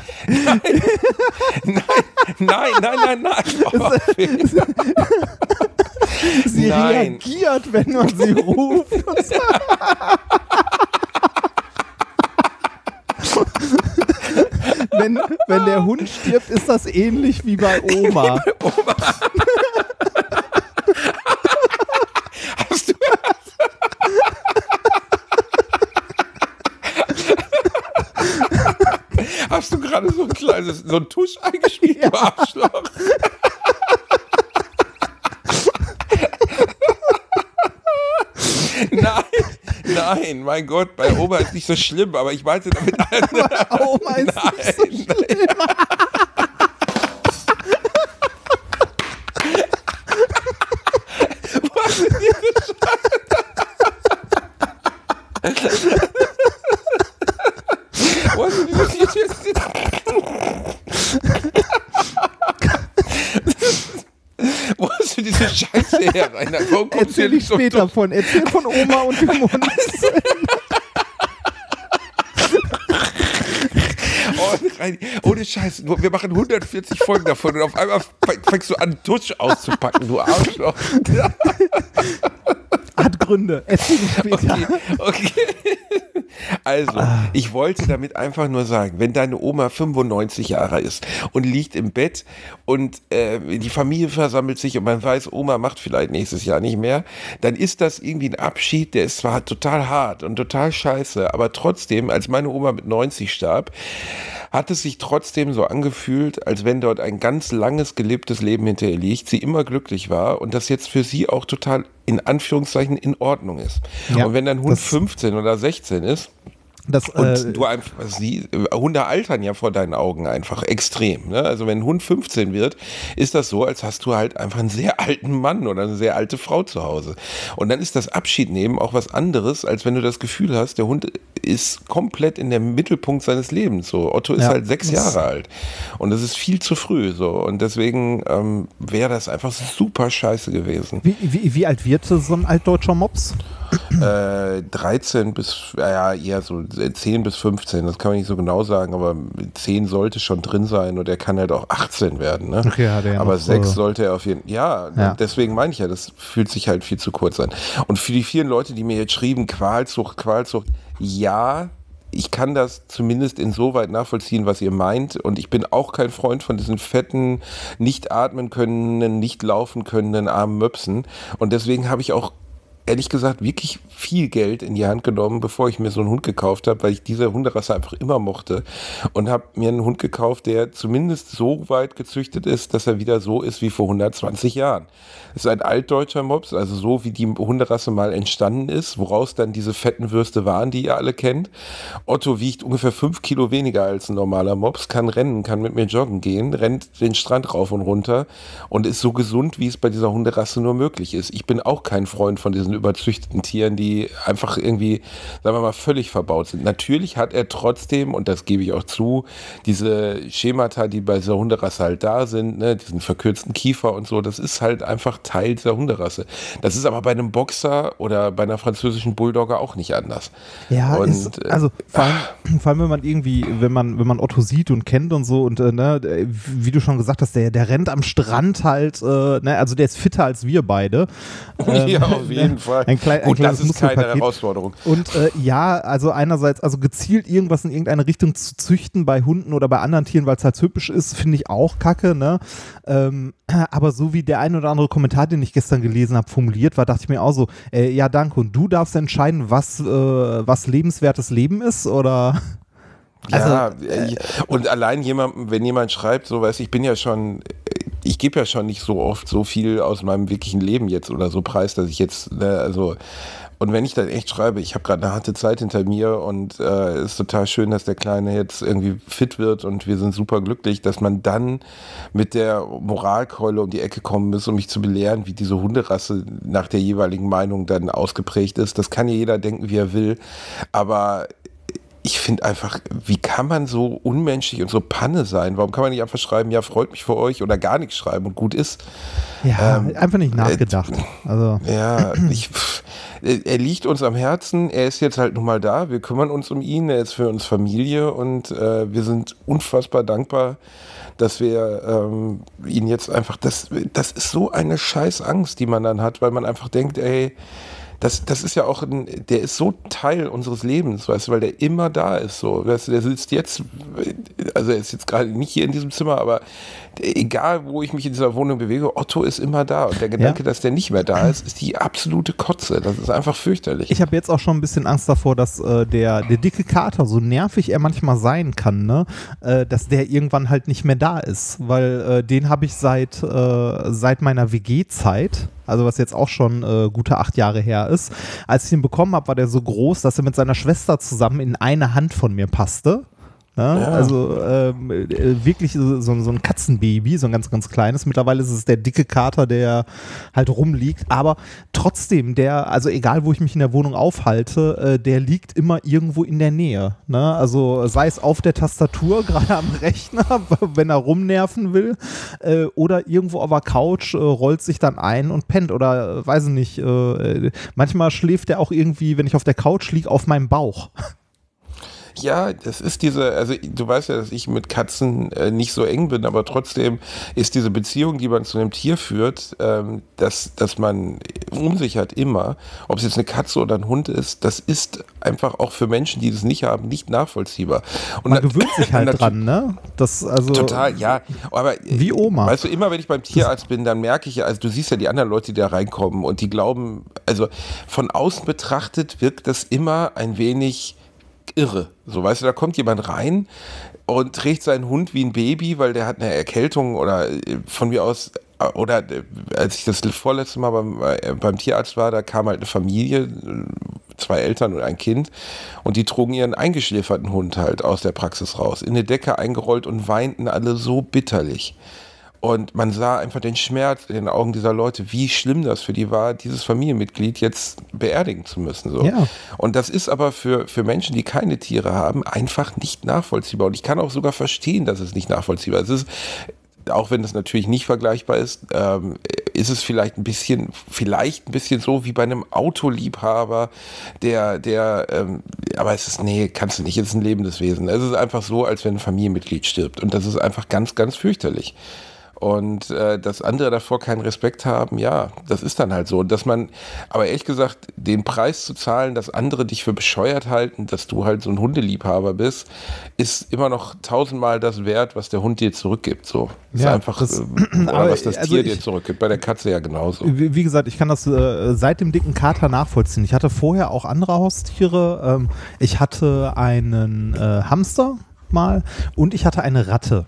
Sie reagiert, wenn man sie ruft. Wenn der Hund stirbt, ist das ähnlich wie bei Oma. Hast du Hast du gerade so ein Tusch eingespielt, du Arschloch? Nein, mein Gott, bei Oma ist nicht so schlimm, aber ich meinte damit... Oma ist nicht so schlimm. Was ist diese Wo hast du diese Scheiße her, Rainer? Warum kommst du Erzähl ich später von. Erzähl von Oma und dem Hund. Ohne Scheiß, wir machen 140 Folgen davon und auf einmal fängst du an, Tusch auszupacken, du Arschloch. Hat Gründe. Erzähl ich später. Okay. Also, ich wollte damit einfach nur sagen, wenn deine Oma 95 Jahre ist und liegt im Bett und die Familie versammelt sich und man weiß, Oma macht vielleicht nächstes Jahr nicht mehr, dann ist das irgendwie ein Abschied, der ist zwar total hart und total scheiße, aber trotzdem, als meine Oma mit 90 starb, hat es sich trotzdem so angefühlt, als wenn dort ein ganz langes gelebtes Leben hinter ihr liegt, sie immer glücklich war und das jetzt für sie auch total in Anführungszeichen in Ordnung ist. Ja, und wenn dein Hund 15 oder 16 ist, und du einfach, Hunde altern ja vor deinen Augen einfach extrem. Ne? Also wenn ein Hund 15 wird, ist das so, als hast du halt einfach einen sehr alten Mann oder eine sehr alte Frau zu Hause. Und dann ist das Abschiednehmen auch was anderes, als wenn du das Gefühl hast, der Hund ist komplett in der Mittelpunkt seines Lebens. So, Otto ist halt 6 Jahre alt. Und das ist viel zu früh. So. Und deswegen wäre das einfach super scheiße gewesen. Wie alt wird so ein altdeutscher Mops? 13 bis, eher so 10 bis 15, das kann man nicht so genau sagen, aber 10 sollte schon drin sein und er kann halt auch 18 werden. Ne? Okay, hat er ja aber noch, 6 sollte er auf jeden Fall, ja, deswegen meine ich ja, das fühlt sich halt viel zu kurz an. Und für die vielen Leute, die mir jetzt schrieben, Qualzucht, ja, ich kann das zumindest insoweit nachvollziehen, was ihr meint. Und ich bin auch kein Freund von diesen fetten, nicht atmen können, nicht laufen können armen Möpsen. Und deswegen habe ich auch ehrlich gesagt wirklich viel Geld in die Hand genommen, bevor ich mir so einen Hund gekauft habe, weil ich diese Hunderasse einfach immer mochte und habe mir einen Hund gekauft, der zumindest so weit gezüchtet ist, dass er wieder so ist wie vor 120 Jahren. Es ist ein altdeutscher Mops, also so wie die Hunderasse mal entstanden ist, woraus dann diese fetten Würste waren, die ihr alle kennt. Otto wiegt ungefähr 5 Kilo weniger als ein normaler Mops, kann rennen, kann mit mir joggen gehen, rennt den Strand rauf und runter und ist so gesund, wie es bei dieser Hunderasse nur möglich ist. Ich bin auch kein Freund von diesen überzüchteten Tieren, die einfach irgendwie, sagen wir mal, völlig verbaut sind. Natürlich hat er trotzdem, und das gebe ich auch zu, diese Schemata, die bei dieser Hunderasse halt da sind, ne, diesen verkürzten Kiefer und so, das ist halt einfach Teil dieser Hunderasse. Das ist aber bei einem Boxer oder bei einer französischen Bulldogger auch nicht anders. Ja, und, also vor allem, wenn man irgendwie, wenn man Otto sieht und kennt und so und ne, wie du schon gesagt hast, der rennt am Strand halt, ne, also der ist fitter als wir beide. Ja, auf jeden Fall. Gut, das ist keine Herausforderung. Und also einerseits, also gezielt irgendwas in irgendeine Richtung zu züchten bei Hunden oder bei anderen Tieren, weil es halt hübsch ist, finde ich auch kacke, ne? Aber so wie der ein oder andere Kommentar, den ich gestern gelesen habe, formuliert war, dachte ich mir auch so, ja danke, und du darfst entscheiden, was lebenswertes Leben ist, oder? Ja, und allein wenn jemand schreibt, so, weißt, ich gebe ja schon nicht so oft so viel aus meinem wirklichen Leben jetzt oder so preis, dass ich jetzt, und wenn ich dann echt schreibe, ich habe gerade eine harte Zeit hinter mir und es ist total schön, dass der Kleine jetzt irgendwie fit wird und wir sind super glücklich, dass man dann mit der Moralkeule um die Ecke kommen muss, um mich zu belehren, wie diese Hunderasse nach der jeweiligen Meinung dann ausgeprägt ist. Das kann ja jeder denken, wie er will, aber ich finde einfach, wie kann man so unmenschlich und so Panne sein? Warum kann man nicht einfach schreiben, ja, freut mich für euch, oder gar nichts schreiben und gut ist? Ja, einfach nicht nachgedacht. Also. Ja, er liegt uns am Herzen, er ist jetzt halt nun mal da, wir kümmern uns um ihn, er ist für uns Familie und wir sind unfassbar dankbar, dass wir ihn jetzt einfach, das ist so eine scheiß Angst, die man dann hat, weil man einfach denkt, ey, das ist ja auch, der ist so Teil unseres Lebens, weißt du, weil der immer da ist, so, weißt du, der sitzt jetzt, also er ist jetzt gerade nicht hier in diesem Zimmer, aber egal, wo ich mich in dieser Wohnung bewege, Otto ist immer da und der Gedanke, dass der nicht mehr da ist, ist die absolute Kotze, das ist einfach fürchterlich. Ich habe jetzt auch schon ein bisschen Angst davor, dass der dicke Kater, so nervig er manchmal sein kann, ne, dass der irgendwann halt nicht mehr da ist, weil den habe ich seit meiner WG-Zeit, also was jetzt auch schon gute 8 Jahre her ist. Als ich ihn bekommen habe, war der so groß, dass er mit seiner Schwester zusammen in eine Hand von mir passte. Ne? Ja. Also wirklich so ein Katzenbaby, so ein ganz, ganz kleines. Mittlerweile ist es der dicke Kater, der halt rumliegt. Aber trotzdem, also egal, wo ich mich in der Wohnung aufhalte, der liegt immer irgendwo in der Nähe. Ne? Also sei es auf der Tastatur, gerade am Rechner, wenn er rumnerven will, oder irgendwo auf der Couch, rollt sich dann ein und pennt. Oder weiß ich nicht, manchmal schläft er auch irgendwie, wenn ich auf der Couch liege, auf meinem Bauch. Ja, das ist also du weißt ja, dass ich mit Katzen nicht so eng bin, aber trotzdem ist diese Beziehung, die man zu einem Tier führt, dass man um sich hat immer, ob es jetzt eine Katze oder ein Hund ist, das ist einfach auch für Menschen, die das nicht haben, nicht nachvollziehbar. Und man gewöhnt sich halt dran, ne? Das, also total, ja. Aber wie Oma. Weißt du, immer wenn ich beim Tierarzt bin, dann merke ich ja, also du siehst ja die anderen Leute, die da reinkommen und die glauben, also von außen betrachtet wirkt das immer ein wenig irre. So, weißt du, da kommt jemand rein und trägt seinen Hund wie ein Baby, weil der hat eine Erkältung oder von mir aus, oder als ich das vorletzte Mal beim Tierarzt war, da kam halt eine Familie, 2 Eltern und ein Kind und die trugen ihren eingeschläferten Hund halt aus der Praxis raus, in eine Decke eingerollt und weinten alle so bitterlich. Und man sah einfach den Schmerz in den Augen dieser Leute, wie schlimm das für die war, dieses Familienmitglied jetzt beerdigen zu müssen. So. Ja. Und das ist aber für Menschen, die keine Tiere haben, einfach nicht nachvollziehbar. Und ich kann auch sogar verstehen, dass es nicht nachvollziehbar ist. Es ist, auch wenn das natürlich nicht vergleichbar ist, ist es vielleicht ein bisschen so wie bei einem Autoliebhaber, aber es ist, nee, kannst du nicht, es ist ein lebendes Wesen. Es ist einfach so, als wenn ein Familienmitglied stirbt. Und das ist einfach ganz, ganz fürchterlich. Und dass andere davor keinen Respekt haben, ja, das ist dann halt so. Und dass man, aber ehrlich gesagt, den Preis zu zahlen, dass andere dich für bescheuert halten, dass du halt so ein Hundeliebhaber bist, ist immer noch 1000-mal das wert, was der Hund dir zurückgibt. So. Ist Ja, einfach, das, oder was das also Tier dir zurückgibt. Bei der Katze ja genauso. Wie gesagt, ich kann das seit dem dicken Kater nachvollziehen. Ich hatte vorher auch andere Haustiere. Ich hatte einen Hamster mal und ich hatte eine Ratte.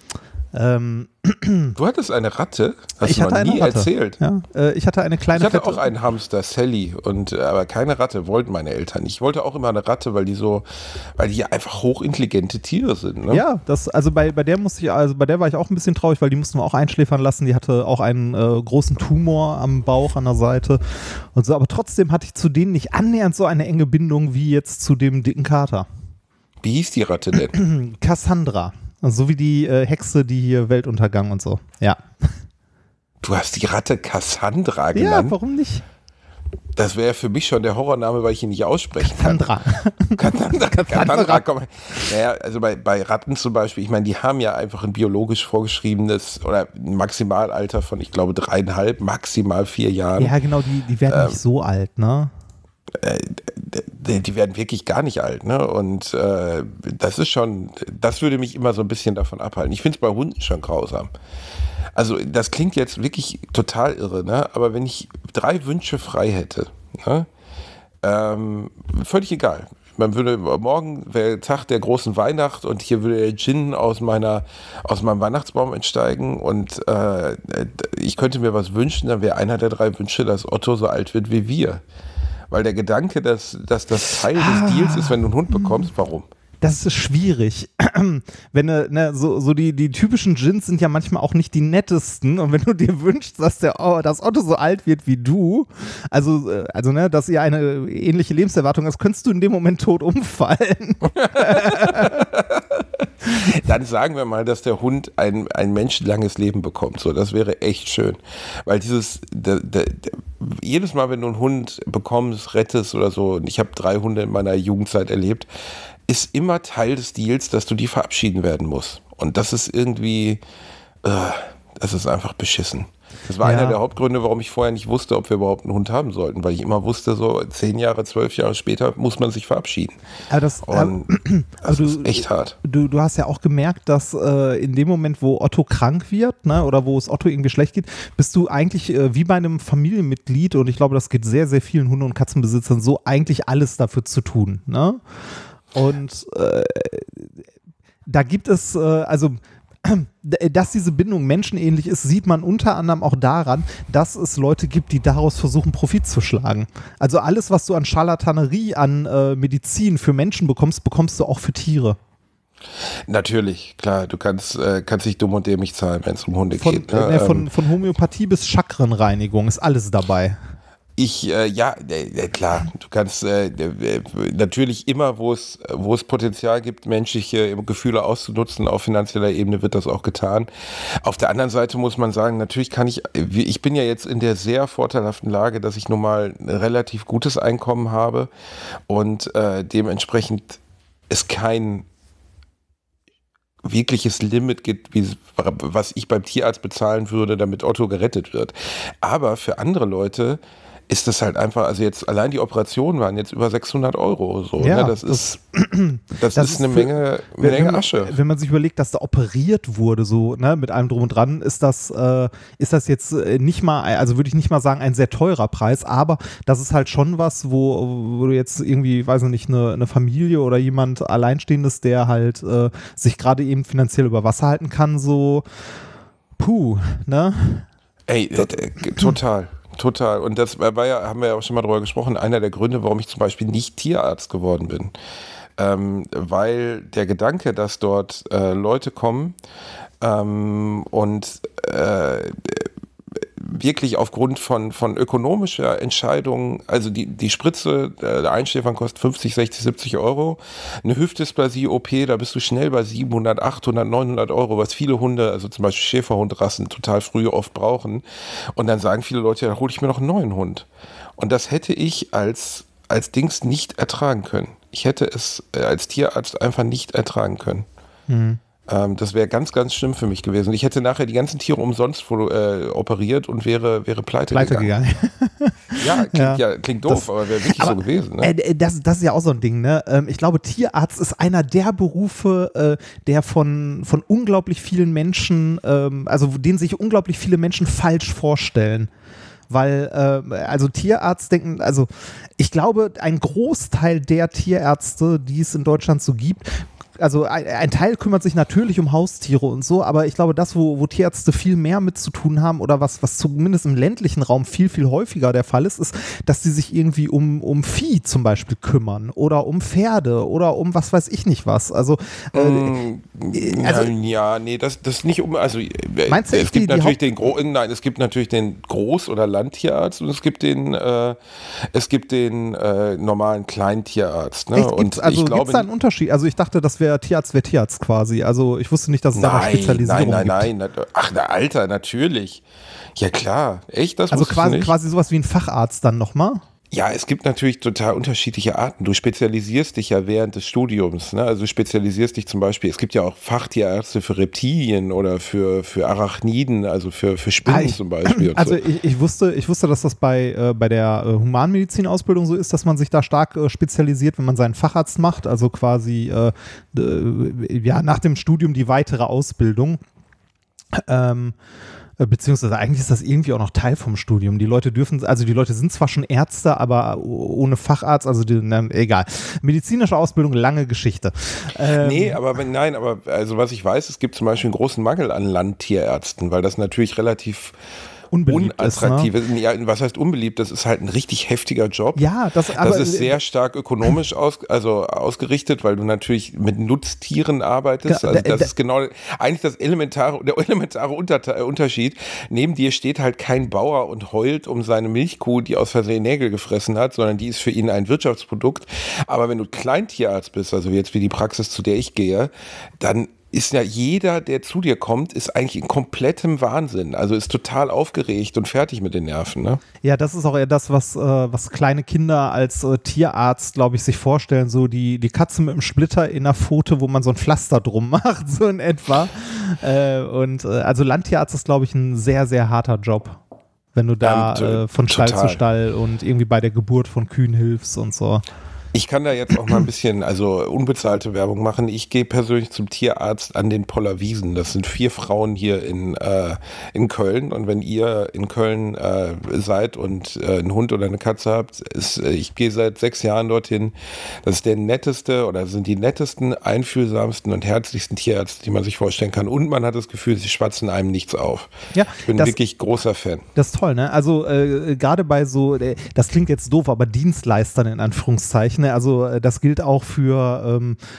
Du hattest eine Ratte? Hast du noch nie erzählt. Ja, ich hatte eine kleine Ich hatte auch einen Hamster, Sally, aber keine Ratte, wollten meine Eltern nicht. Ich wollte auch immer eine Ratte, weil die einfach hochintelligente Tiere sind. Ne? Ja, also bei der war ich auch ein bisschen traurig, weil die mussten wir auch einschläfern lassen. Die hatte auch einen großen Tumor am Bauch, an der Seite und so. Aber trotzdem hatte ich zu denen nicht annähernd so eine enge Bindung wie jetzt zu dem dicken Kater. Wie hieß die Ratte denn? Cassandra. So wie die Hexe, die hier Weltuntergang und so. Ja. Du hast die Ratte Cassandra genannt? Ja, warum nicht? Das wäre für mich schon der Horrorname, weil ich ihn nicht aussprechen kann. Cassandra. Komm. Naja, also bei Ratten zum Beispiel, ich meine, die haben ja einfach ein biologisch vorgeschriebenes oder ein Maximalalter von, ich glaube, 3,5, maximal 4 Jahren. Ja, genau, die werden nicht so alt, ne? Die werden wirklich gar nicht alt, ne? Und das würde mich immer so ein bisschen davon abhalten. Ich finde es bei Hunden schon grausam. Also das klingt jetzt wirklich total irre, ne? Aber wenn ich 3 Wünsche frei hätte, ne? Völlig egal. Man würde, morgen wäre Tag der großen Weihnacht und hier würde der Djinn aus meinem Weihnachtsbaum entsteigen und ich könnte mir was wünschen, dann wäre einer der 3 Wünsche, dass Otto so alt wird wie wir. Weil der Gedanke, dass das Teil des Deals ist, wenn du einen Hund bekommst, warum? Das ist schwierig. Wenn so die typischen Djinns sind ja manchmal auch nicht die nettesten. Und wenn du dir wünschst, dass Otto so alt wird wie du, also dass ihr eine ähnliche Lebenserwartung hast, könntest du in dem Moment tot umfallen. Dann sagen wir mal, dass der Hund ein menschenlanges Leben bekommt. So, das wäre echt schön. Weil jedes Mal, wenn du einen Hund bekommst, rettest oder so, und ich habe 3 Hunde in meiner Jugendzeit erlebt, ist immer Teil des Deals, dass du die verabschieden werden musst. Und das ist irgendwie, das ist einfach beschissen. Das war einer der Hauptgründe, warum ich vorher nicht wusste, ob wir überhaupt einen Hund haben sollten, weil ich immer wusste, so 10 Jahre, 12 Jahre später muss man sich verabschieden. Aber das ist echt hart. Du hast ja auch gemerkt, dass in dem Moment, wo Otto krank wird, ne, oder wo es Otto irgendwie schlecht geht, bist du eigentlich wie bei einem Familienmitglied, und ich glaube, das geht sehr, sehr vielen Hunde- und Katzenbesitzern so, eigentlich alles dafür zu tun. Ne? Und da gibt es, dass diese Bindung menschenähnlich ist, sieht man unter anderem auch daran, dass es Leute gibt, die daraus versuchen, Profit zu schlagen. Also alles, was du an Scharlatanerie, an Medizin für Menschen bekommst, bekommst du auch für Tiere. Natürlich, klar, du kannst dich dumm und dämlich zahlen, wenn es um Hunde geht. Ne? Von Homöopathie bis Chakrenreinigung ist alles dabei. Klar, du kannst natürlich immer, wo es Potenzial gibt, menschliche Gefühle auszunutzen, auf finanzieller Ebene wird das auch getan. Auf der anderen Seite muss man sagen, natürlich ich bin ja jetzt in der sehr vorteilhaften Lage, dass ich nun mal ein relativ gutes Einkommen habe und dementsprechend es kein wirkliches Limit gibt, was ich beim Tierarzt bezahlen würde, damit Otto gerettet wird. Aber für andere Leute ist das halt einfach, also jetzt allein die Operationen waren jetzt über 600 Euro. So, ja, ne? Das ist eine Menge Asche. Wenn man sich überlegt, dass da operiert wurde, so ne, mit allem drum und dran, ist das jetzt nicht mal, also würde ich nicht mal sagen, ein sehr teurer Preis, aber das ist halt schon was, wo du jetzt irgendwie, weiß ich nicht, eine Familie oder jemand Alleinstehendes, der halt sich gerade eben finanziell über Wasser halten kann, so ne? Ey, total. Total. Und das war ja, haben wir ja auch schon mal drüber gesprochen, einer der Gründe, warum ich zum Beispiel nicht Tierarzt geworden bin. Weil der Gedanke, dass dort Leute kommen und wirklich aufgrund von ökonomischer Entscheidung, also die Spritze, der Einschläfern kostet 50, 60, 70 Euro, eine Hüftdysplasie-OP, da bist du schnell bei 700, 800, 900 Euro, was viele Hunde, also zum Beispiel Schäferhundrassen, total früh oft brauchen. Und dann sagen viele Leute, ja, da hole ich mir noch einen neuen Hund. Und das hätte ich als Dings nicht ertragen können. Ich hätte es als Tierarzt einfach nicht ertragen können. Mhm. Das wäre ganz, ganz schlimm für mich gewesen. Ich hätte nachher die ganzen Tiere umsonst operiert und wäre pleite gegangen. Klingt doof, aber wäre wirklich so gewesen. Ne? Das ist ja auch so ein Ding. Ne? Ich glaube, Tierarzt ist einer der Berufe, der von unglaublich vielen Menschen, also den sich unglaublich viele Menschen falsch vorstellen. Weil, also Tierarzt denken, also ich glaube, ein Großteil der Tierärzte, die es in Deutschland so gibt, also ein Teil kümmert sich natürlich um Haustiere und so, aber ich glaube, das, wo Tierärzte viel mehr mit zu tun haben oder was zumindest im ländlichen Raum viel, viel häufiger der Fall ist, dass sie sich irgendwie um Vieh zum Beispiel kümmern oder um Pferde oder um was weiß ich nicht was. Also, das nicht also meinst du, es gibt natürlich es gibt natürlich den Groß- oder Landtierarzt und es gibt den normalen Kleintierarzt. Ne? Gibt es da einen Unterschied? Also ich dachte, das wäre Tierarzt quasi. Also ich wusste nicht, dass es da eine Spezialisierung gibt. Nein. Ach, Alter, natürlich. Ja klar. Echt? Das also quasi sowas wie ein Facharzt dann nochmal? Ja, es gibt natürlich total unterschiedliche Arten. Du spezialisierst dich ja während des Studiums. Ne? Also du spezialisierst dich zum Beispiel, es gibt ja auch Fachtierärzte für Reptilien oder für Arachniden, also für Spinnen zum Beispiel. Also ich wusste, dass das bei der Humanmedizin-Ausbildung so ist, dass man sich da stark spezialisiert, wenn man seinen Facharzt macht, also quasi nach dem Studium die weitere Ausbildung. Beziehungsweise eigentlich ist das irgendwie auch noch Teil vom Studium. Die Leute sind zwar schon Ärzte, aber ohne Facharzt, also egal. Medizinische Ausbildung, lange Geschichte. Aber also was ich weiß, es gibt zum Beispiel einen großen Mangel an Landtierärzten, weil das natürlich relativ unattraktiv ist. Ja, was heißt unbeliebt? Das ist halt ein richtig heftiger Job. Ja, das ist sehr stark ökonomisch ausgerichtet, weil du natürlich mit Nutztieren arbeitest. Also das ist genau eigentlich der elementare Unterschied. Neben dir steht halt kein Bauer und heult um seine Milchkuh, die aus Versehen Nägel gefressen hat, sondern die ist für ihn ein Wirtschaftsprodukt. Aber wenn du Kleintierarzt bist, also jetzt wie die Praxis, zu der ich gehe, dann ist ja jeder, der zu dir kommt, ist eigentlich in komplettem Wahnsinn. Also ist total aufgeregt und fertig mit den Nerven. Ne? Ja, das ist auch eher das, was kleine Kinder als Tierarzt, glaube ich, sich vorstellen. So die Katze mit dem Splitter in der Pfote, wo man so ein Pflaster drum macht, so in etwa. Also Landtierarzt ist, glaube ich, ein sehr, sehr harter Job. Wenn du da von Stall zu Stall und irgendwie bei der Geburt von Kühen hilfst und so. Ich kann da jetzt auch mal ein bisschen unbezahlte Werbung machen. Ich gehe persönlich zum Tierarzt an den Pollerwiesen. Das sind 4 Frauen hier in Köln. Und wenn ihr in Köln seid und einen Hund oder eine Katze habt, ich gehe seit 6 Jahren dorthin. Das ist der netteste oder sind die nettesten, einfühlsamsten und herzlichsten Tierärzte, die man sich vorstellen kann. Und man hat das Gefühl, sie schwatzen einem nichts auf. Ja, ich bin wirklich großer Fan. Das ist toll, ne? Also gerade bei so, das klingt jetzt doof, aber Dienstleistern in Anführungszeichen, ne, also das gilt auch für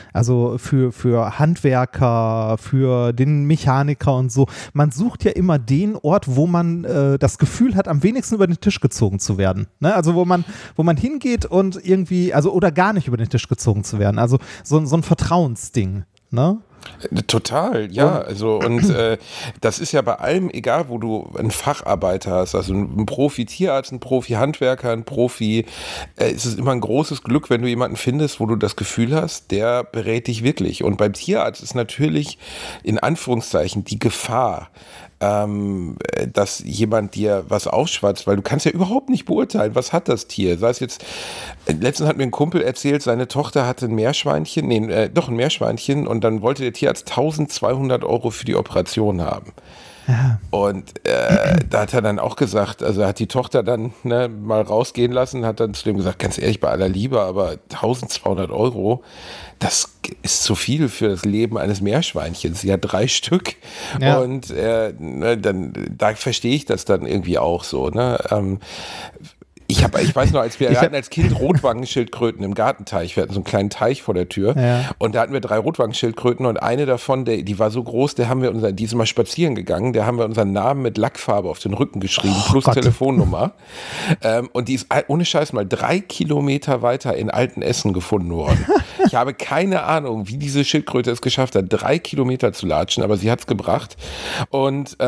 Handwerker, für den Mechaniker und so. Man sucht ja immer den Ort, wo man das Gefühl hat, am wenigsten über den Tisch gezogen zu werden. Ne? Also wo man hingeht und irgendwie, also oder gar nicht über den Tisch gezogen zu werden. Also so ein Vertrauensding. Ne? Total, ja. Also und das ist ja bei allem, egal wo du einen Facharbeiter hast, also ein Profi-Tierarzt, ein Profi-Handwerker, ein Profi, ist es immer ein großes Glück, wenn du jemanden findest, wo du das Gefühl hast, der berät dich wirklich. Und beim Tierarzt ist natürlich in Anführungszeichen die Gefahr, dass jemand dir was aufschwatzt, weil du kannst ja überhaupt nicht beurteilen, was hat das Tier. Sei es jetzt, letztens hat mir ein Kumpel erzählt, seine Tochter hatte ein Meerschweinchen, ein Meerschweinchen, und dann wollte der Tierarzt 1.200 € für die Operation haben. Ja. Und da hat er dann auch gesagt, also er hat die Tochter dann mal rausgehen lassen, hat dann zu dem gesagt, ganz ehrlich, bei aller Liebe, aber 1.200 €, das ist zu viel für das Leben eines Meerschweinchens. Sie hat 3 Stück. Ja. Und da verstehe ich das dann irgendwie auch so. Ne? Ich weiß noch, wir hatten als Kind Rotwangenschildkröten im Gartenteich. Wir hatten so einen kleinen Teich vor der Tür. Ja. Und da hatten wir 3 Rotwangenschildkröten und eine davon, die war so groß, die ist mal spazieren gegangen, der haben wir unseren Namen mit Lackfarbe auf den Rücken geschrieben, plus Gott. Telefonnummer. Und die ist ohne Scheiß mal 3 Kilometer weiter in Altenessen gefunden worden. Ich habe keine Ahnung, wie diese Schildkröte es geschafft hat, 3 Kilometer zu latschen, aber sie hat es gebracht. Und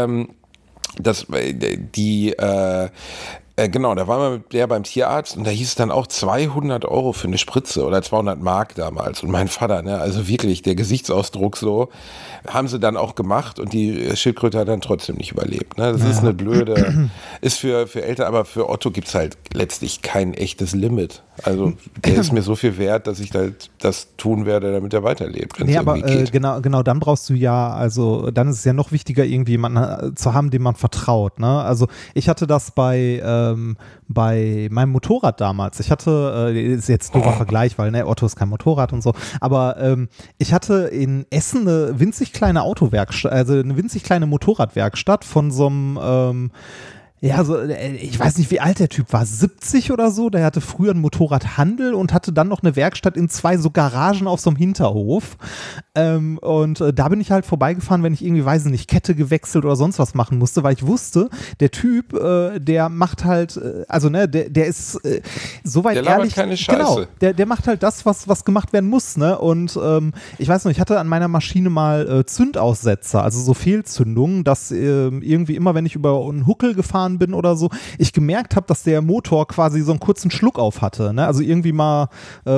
genau, da waren wir mit der beim Tierarzt und da hieß es dann auch 200 € für eine Spritze oder 200 Mark damals. Und mein Vater, also wirklich, der Gesichtsausdruck so, haben sie dann auch gemacht und die Schildkröte hat dann trotzdem nicht überlebt. Ne? Das ist eine blöde, ist für Eltern, aber für Otto gibt es halt letztlich kein echtes Limit. Also der ist mir so viel wert, dass ich halt das tun werde, damit er weiterlebt. Nee, aber genau, dann brauchst du ja, also dann ist es ja noch wichtiger, irgendwie jemanden zu haben, dem man vertraut. Ne? Also ich hatte das bei meinem Motorrad damals. Ich hatte, ist jetzt ein doofer Vergleich, weil Otto ist kein Motorrad und so, aber ich hatte in Essen eine winzig kleine Autowerkstatt, also eine winzig kleine Motorradwerkstatt von so einem ich weiß nicht, wie alt der Typ war, 70 oder so, der hatte früher einen Motorradhandel und hatte dann noch eine Werkstatt in 2 so Garagen auf so einem Hinterhof und da bin ich halt vorbeigefahren, wenn ich irgendwie, weiß nicht, Kette gewechselt oder sonst was machen musste, weil ich wusste, der Typ, der macht halt, der ist soweit der ehrlich, keine Scheiße. Genau, der macht halt das, was gemacht werden muss, ne, und ich weiß noch, ich hatte an meiner Maschine mal Zündaussetzer, also so Fehlzündungen, dass irgendwie immer, wenn ich über einen Huckel gefahren bin oder so, ich gemerkt habe, dass der Motor quasi so einen kurzen Schluck auf hatte, ne? Also irgendwie mal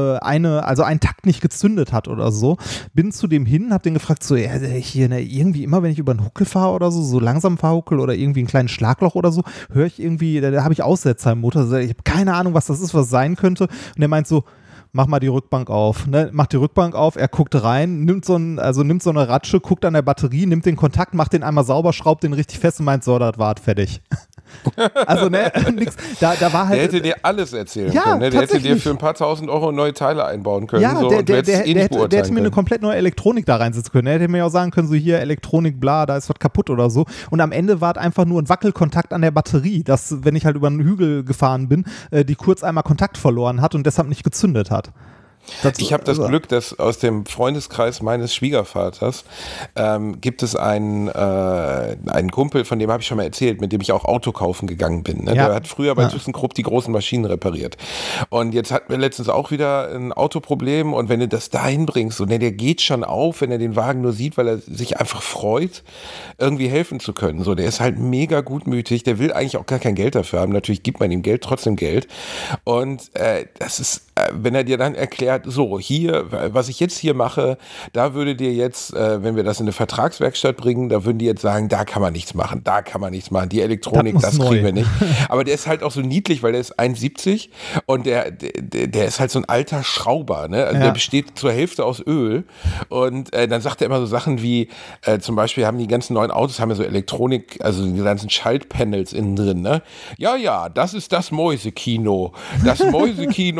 einen Takt nicht gezündet hat oder so. Bin zu dem hin, hab den gefragt, so, irgendwie immer, wenn ich über einen Huckel fahre oder so langsam Fahrhuckel oder irgendwie ein kleines Schlagloch oder so, höre ich irgendwie, da habe ich Aussetzer im Motor. Ich habe keine Ahnung, was das ist, was sein könnte. Und der meint so, mach mal die Rückbank auf. Ne? Macht die Rückbank auf, er guckt rein, nimmt so eine Ratsche, guckt an der Batterie, nimmt den Kontakt, macht den einmal sauber, schraubt den richtig fest und meint, so, das war fertig. Also, nix. Da war halt. Der hätte dir alles erzählen können. Ne? Der hätte dir für ein paar 1.000 € neue Teile einbauen können. Ja, der hätte mir eine komplett neue Elektronik da reinsetzen können. Der hätte mir auch sagen können, so hier Elektronik, bla, da ist was kaputt oder so. Und am Ende war es einfach nur ein Wackelkontakt an der Batterie, dass, wenn ich halt über einen Hügel gefahren bin, die kurz einmal Kontakt verloren hat und deshalb nicht gezündet hat. Ich habe das Glück, dass aus dem Freundeskreis meines Schwiegervaters gibt es einen Kumpel, von dem habe ich schon mal erzählt, mit dem ich auch Auto kaufen gegangen bin. Ne? Ja. Der hat früher bei ThyssenKrupp die großen Maschinen repariert. Und jetzt hatten wir letztens auch wieder ein Autoproblem und wenn du das dahin bringst, so, der geht schon auf, wenn er den Wagen nur sieht, weil er sich einfach freut, irgendwie helfen zu können. So, der ist halt mega gutmütig, der will eigentlich auch gar kein Geld dafür haben. Natürlich gibt man ihm Geld, trotzdem Geld. Und das ist, wenn er dir dann erklärt, so, hier, was ich jetzt hier mache, da würde dir jetzt, wenn wir das in eine Vertragswerkstatt bringen, da würden die jetzt sagen, da kann man nichts machen, die Elektronik, das kriegen wir nicht. Aber der ist halt auch so niedlich, weil der ist 1,70 und der ist halt so ein alter Schrauber, ne? Also der besteht zur Hälfte aus Öl und dann sagt er immer so Sachen wie, zum Beispiel haben die ganzen neuen Autos, haben ja so Elektronik, also die ganzen Schaltpanels innen drin, ne? Ja, das ist das Mäusekino. Das Mäusekino, da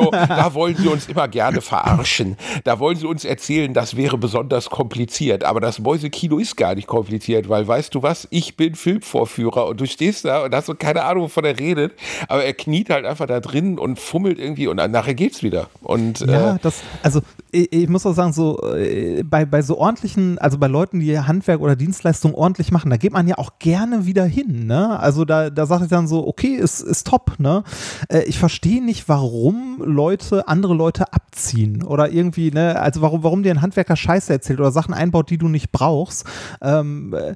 Da wollen sie uns immer gerne verarschen. Da wollen sie uns erzählen, das wäre besonders kompliziert. Aber das Mäusekino ist gar nicht kompliziert, weil, weißt du was, ich bin Filmvorführer und du stehst da und hast so keine Ahnung, wovon er redet, aber er kniet halt einfach da drin und fummelt irgendwie und dann nachher geht's wieder. Und, ja, also ich muss auch sagen, so bei so ordentlichen, also bei Leuten, die Handwerk oder Dienstleistung ordentlich machen, da geht man ja auch gerne wieder hin, ne? Also da sage ich dann so, okay, ist top, ne? Ich verstehe nicht, warum andere Leute abziehen oder irgendwie, ne? Also warum dir ein Handwerker Scheiße erzählt oder Sachen einbaut, die du nicht brauchst. Wenn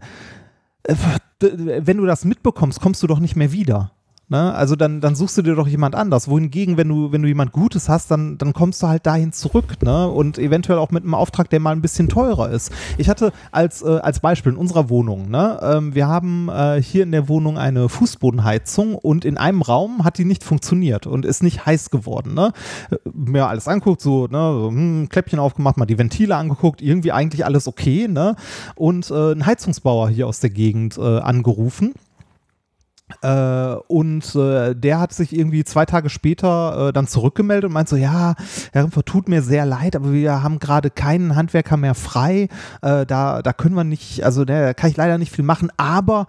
du das mitbekommst, kommst du doch nicht mehr wieder. Ne? Also dann suchst du dir doch jemand anders. Wohingegen, wenn du jemand Gutes hast, dann kommst du halt dahin zurück, ne? Und eventuell auch mit einem Auftrag, der mal ein bisschen teurer ist. Ich hatte als Beispiel in unserer Wohnung, ne? Wir haben hier in der Wohnung eine Fußbodenheizung und in einem Raum hat die nicht funktioniert und ist nicht heiß geworden. Ne? Mir alles anguckt, so, ne? So, Kläppchen aufgemacht, mal die Ventile angeguckt, irgendwie eigentlich alles okay, ne? Und einen Heizungsbauer hier aus der Gegend angerufen. Der hat sich irgendwie 2 Tage später dann zurückgemeldet und meint so, ja, Herr Rimpfer, tut mir sehr leid, aber wir haben gerade keinen Handwerker mehr frei, da können wir nicht, also da kann ich leider nicht viel machen, aber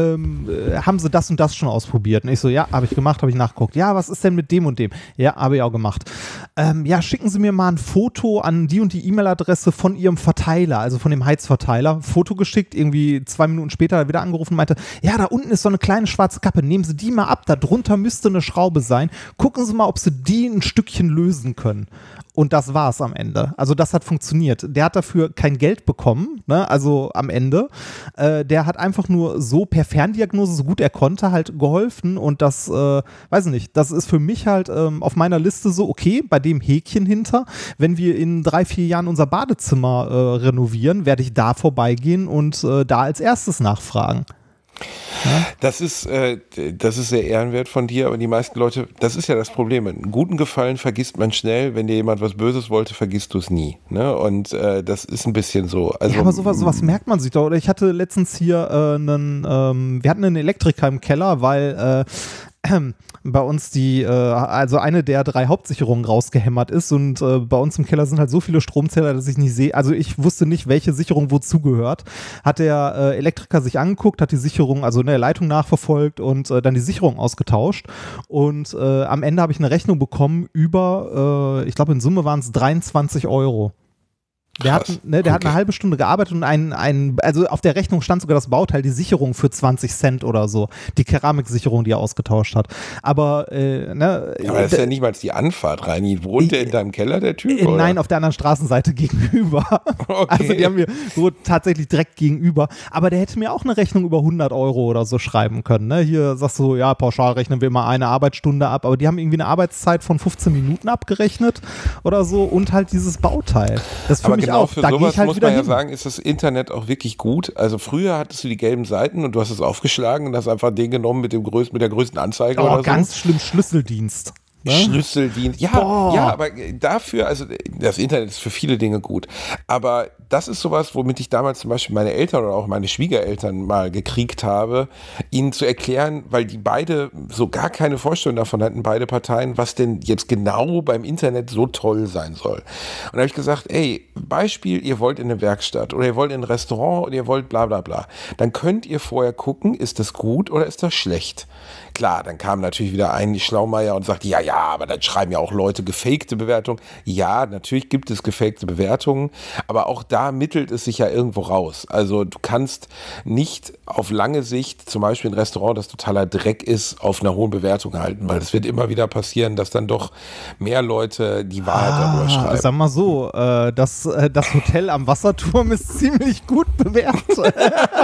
haben Sie das und das schon ausprobiert? Und ich so, ja, habe ich gemacht, habe ich nachgeguckt. Ja, was ist denn mit dem und dem? Ja, habe ich auch gemacht. Ja, schicken Sie mir mal ein Foto an die und die E-Mail-Adresse von Ihrem Verteiler, also von dem Heizverteiler. Foto geschickt, irgendwie 2 Minuten später wieder angerufen und meinte, ja, da unten ist so eine kleine schwarze Kappe, nehmen Sie die mal ab, da drunter müsste eine Schraube sein, gucken Sie mal, ob Sie die ein Stückchen lösen können. Und das war es am Ende. Also das hat funktioniert. Der hat dafür kein Geld bekommen, ne? Also am Ende. Der hat einfach nur so per Ferndiagnose, so gut er konnte, halt geholfen und das, weiß ich nicht, das ist für mich halt auf meiner Liste so, okay, bei dem Häkchen hinter, wenn wir in 3-4 Jahren unser Badezimmer renovieren, werde ich da vorbeigehen und da als erstes nachfragen. Ja? Das ist sehr ehrenwert von dir, aber die meisten Leute, das ist ja das Problem. Einen guten Gefallen vergisst man schnell, wenn dir jemand was Böses wollte, vergisst du es nie. Ne? Und das ist ein bisschen so. Also, ja, aber sowas merkt man sich doch. Oder ich hatte letztens hier wir hatten einen Elektriker im Keller, weil bei uns also eine der 3 Hauptsicherungen rausgehämmert ist und bei uns im Keller sind halt so viele Stromzähler, dass ich nicht sehe, also ich wusste nicht, welche Sicherung wozu gehört. Hat der Elektriker sich angeguckt, hat die Sicherung, also eine Leitung nachverfolgt und dann die Sicherung ausgetauscht und am Ende habe ich eine Rechnung bekommen über, ich glaube in Summe waren es 23 €. Der hat eine halbe Stunde gearbeitet und also auf der Rechnung stand sogar das Bauteil, die Sicherung für 20 Cent oder so. Die Keramiksicherung, die er ausgetauscht hat. Aber, aber das ist ja nicht mal die Anfahrt rein. Wohnt der in deinem Keller, der Typ? Nein, auf der anderen Straßenseite gegenüber. Okay. Also die haben wir so tatsächlich direkt gegenüber. Aber der hätte mir auch eine Rechnung über 100 € oder so schreiben können. Ne? Hier sagst du, ja, pauschal rechnen wir immer eine Arbeitsstunde ab. Aber die haben irgendwie eine Arbeitszeit von 15 Minuten abgerechnet oder so und halt dieses Bauteil. Das ist für mich genau, auch. für da sowas halt muss man ja sagen, ist das Internet auch wirklich gut. Also früher hattest du die gelben Seiten und du hast es aufgeschlagen und hast einfach den genommen mit der größten Anzeige oder so. Ganz schlimm, Schlüsseldienst. Ne? Schlüsseldienst. Ja, aber dafür, also das Internet ist für viele Dinge gut. Aber das ist sowas, womit ich damals zum Beispiel meine Eltern oder auch meine Schwiegereltern mal gekriegt habe, ihnen zu erklären, weil die beide so gar keine Vorstellung davon hatten, beide Parteien, was denn jetzt genau beim Internet so toll sein soll. Und da habe ich gesagt, ey, Beispiel, ihr wollt in eine Werkstatt oder ihr wollt in ein Restaurant oder ihr wollt bla bla bla. Dann könnt ihr vorher gucken, ist das gut oder ist das schlecht? Klar, dann kam natürlich wieder ein Schlaumeier und sagte, ja, aber dann schreiben ja auch Leute gefakte Bewertungen. Ja, natürlich gibt es gefakte Bewertungen, aber auch da mittelt es sich ja irgendwo raus. Also du kannst nicht auf lange Sicht zum Beispiel ein Restaurant, das totaler Dreck ist, auf einer hohen Bewertung halten, weil es wird immer wieder passieren, dass dann doch mehr Leute die Wahrheit darüber schreiben. Sag mal so, das Hotel am Wasserturm ist ziemlich gut bewertet.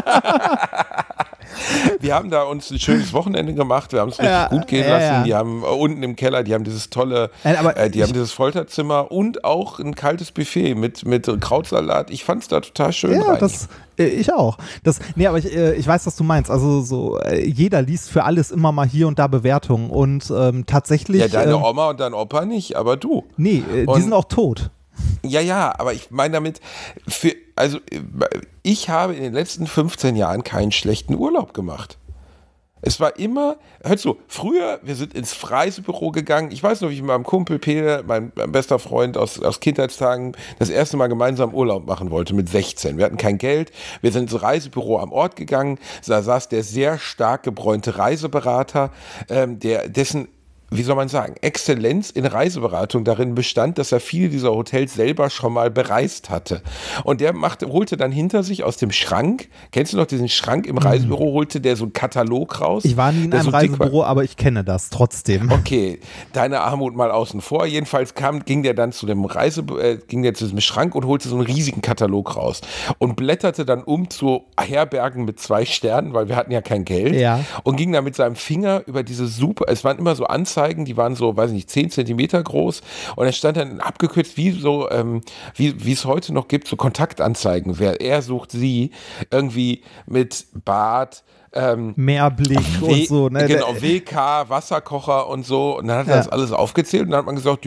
Wir haben da uns ein schönes Wochenende gemacht, wir haben es richtig gut gehen lassen. Ja. Die haben unten im Keller, die haben dieses tolle, haben dieses Folterzimmer und auch ein kaltes Buffet mit Krautsalat. Ich fand es da total schön. Ja, ich auch. Aber ich weiß, was du meinst. Also so jeder liest für alles immer mal hier und da Bewertungen und tatsächlich. Ja, deine Oma und dein Opa nicht, aber du. Nee, die sind auch tot. Ja, aber ich meine damit, ich habe in den letzten 15 Jahren keinen schlechten Urlaub gemacht. Es war immer, hör zu, früher, wir sind ins Reisebüro gegangen. Ich weiß noch, wie ich mit meinem Kumpel Peter, mein bester Freund aus Kindheitstagen, das erste Mal gemeinsam Urlaub machen wollte mit 16. Wir hatten kein Geld. Wir sind ins Reisebüro am Ort gegangen. Da saß der sehr stark gebräunte Reiseberater, dessen, wie soll man sagen, Exzellenz in Reiseberatung darin bestand, dass er viele dieser Hotels selber schon mal bereist hatte. Und der holte dann hinter sich aus dem Schrank, kennst du noch diesen Schrank im Reisebüro, holte der so einen Katalog raus. Ich war nie in einem so Reisebüro, aber ich kenne das trotzdem. Okay, deine Armut mal außen vor. Jedenfalls ging der dann zu dem zu diesem Schrank und holte so einen riesigen Katalog raus und blätterte dann zu Herbergen mit 2 Sternen, weil wir hatten ja kein Geld, und ging dann mit seinem Finger über diese es waren immer so Anzeigen, die waren so, weiß ich nicht, 10 Zentimeter groß, und er stand dann abgekürzt wie so, wie es heute noch gibt, so Kontaktanzeigen. Er sucht sie irgendwie mit Bart, Mehrblick und so. Ne? Genau, WK, Wasserkocher und so. Und dann hat er das alles aufgezählt und dann hat man gesagt,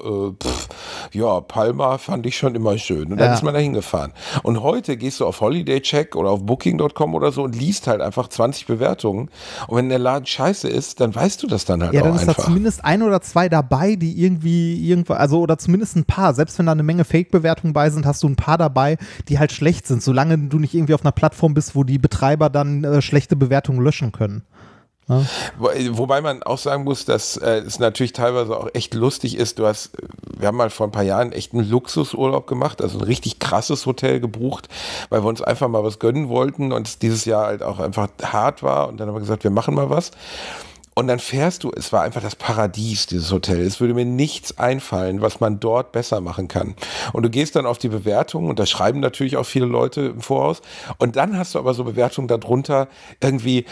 Palma fand ich schon immer schön. Und dann ist man da hingefahren. Und heute gehst du auf Holiday-Check oder auf Booking.com oder so und liest halt einfach 20 Bewertungen. Und wenn der Laden scheiße ist, dann weißt du das dann halt auch einfach. Ja, dann ist da zumindest 1 oder 2 dabei, die irgendwo, also oder zumindest ein paar. Selbst wenn da eine Menge Fake-Bewertungen bei sind, hast du ein paar dabei, die halt schlecht sind. Solange du nicht irgendwie auf einer Plattform bist, wo die Betreiber dann schlechte Bewertungen löschen können. Ja. Wobei man auch sagen muss, dass es natürlich teilweise auch echt lustig ist. Wir haben mal vor ein paar Jahren echt einen Luxusurlaub gemacht, also ein richtig krasses Hotel gebucht, weil wir uns einfach mal was gönnen wollten und es dieses Jahr halt auch einfach hart war, und dann haben wir gesagt, wir machen mal was. Und dann fährst du, es war einfach das Paradies, dieses Hotel. Es würde mir nichts einfallen, was man dort besser machen kann. Und du gehst dann auf die Bewertungen, und da schreiben natürlich auch viele Leute im Voraus. Und dann hast du aber so Bewertungen darunter, irgendwie,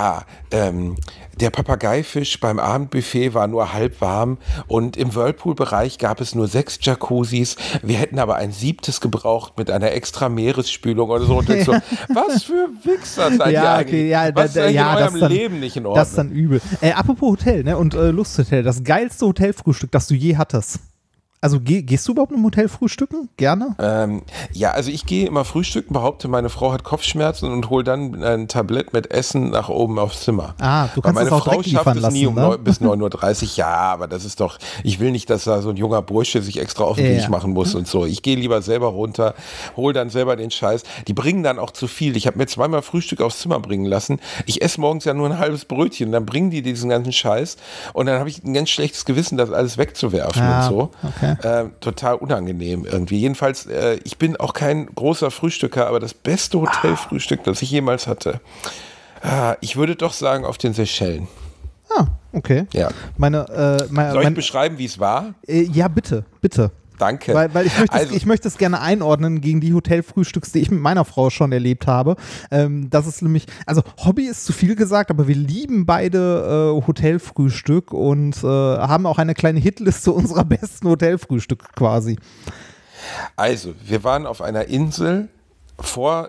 der Papageifisch beim Abendbuffet war nur halb warm und im Whirlpool-Bereich gab es nur 6 Jacuzzis. Wir hätten aber ein 7. gebraucht mit einer extra Meeresspülung oder so. Und so, was für Wichser seid ihr eigentlich? Was ist eigentlich in eurem Leben nicht in Ordnung? Das ist dann übel. Apropos Hotel, ne, und Lusthotel, das geilste Hotelfrühstück, das du je hattest. Also gehst du überhaupt im Hotel frühstücken? Gerne? Also ich gehe immer frühstücken, behaupte, meine Frau hat Kopfschmerzen und hole dann ein Tablett mit Essen nach oben aufs Zimmer. Du kannst meine das auch Frau schafft es nie bis 9:30 Uhr. Ja, aber das ist doch, ich will nicht, dass da so ein junger Bursche sich extra auf den Weg machen muss und so. Ich gehe lieber selber runter, hole dann selber den Scheiß. Die bringen dann auch zu viel. Ich habe mir 2-mal Frühstück aufs Zimmer bringen lassen. Ich esse morgens ja nur ein halbes Brötchen, dann bringen die diesen ganzen Scheiß und dann habe ich ein ganz schlechtes Gewissen, das alles wegzuwerfen und so. Okay. Total unangenehm irgendwie. Jedenfalls, ich bin auch kein großer Frühstücker, aber das beste Hotelfrühstück, das ich jemals hatte, ich würde doch sagen, auf den Seychellen. Okay. Ja. Soll ich beschreiben, wie es war? Ja, bitte. Danke. Weil ich möchte es gerne einordnen gegen die Hotelfrühstücks, die ich mit meiner Frau schon erlebt habe. Das ist nämlich, also Hobby ist zu viel gesagt, aber wir lieben beide Hotelfrühstück und haben auch eine kleine Hitliste unserer besten Hotelfrühstücke quasi. Also, wir waren auf einer Insel, vor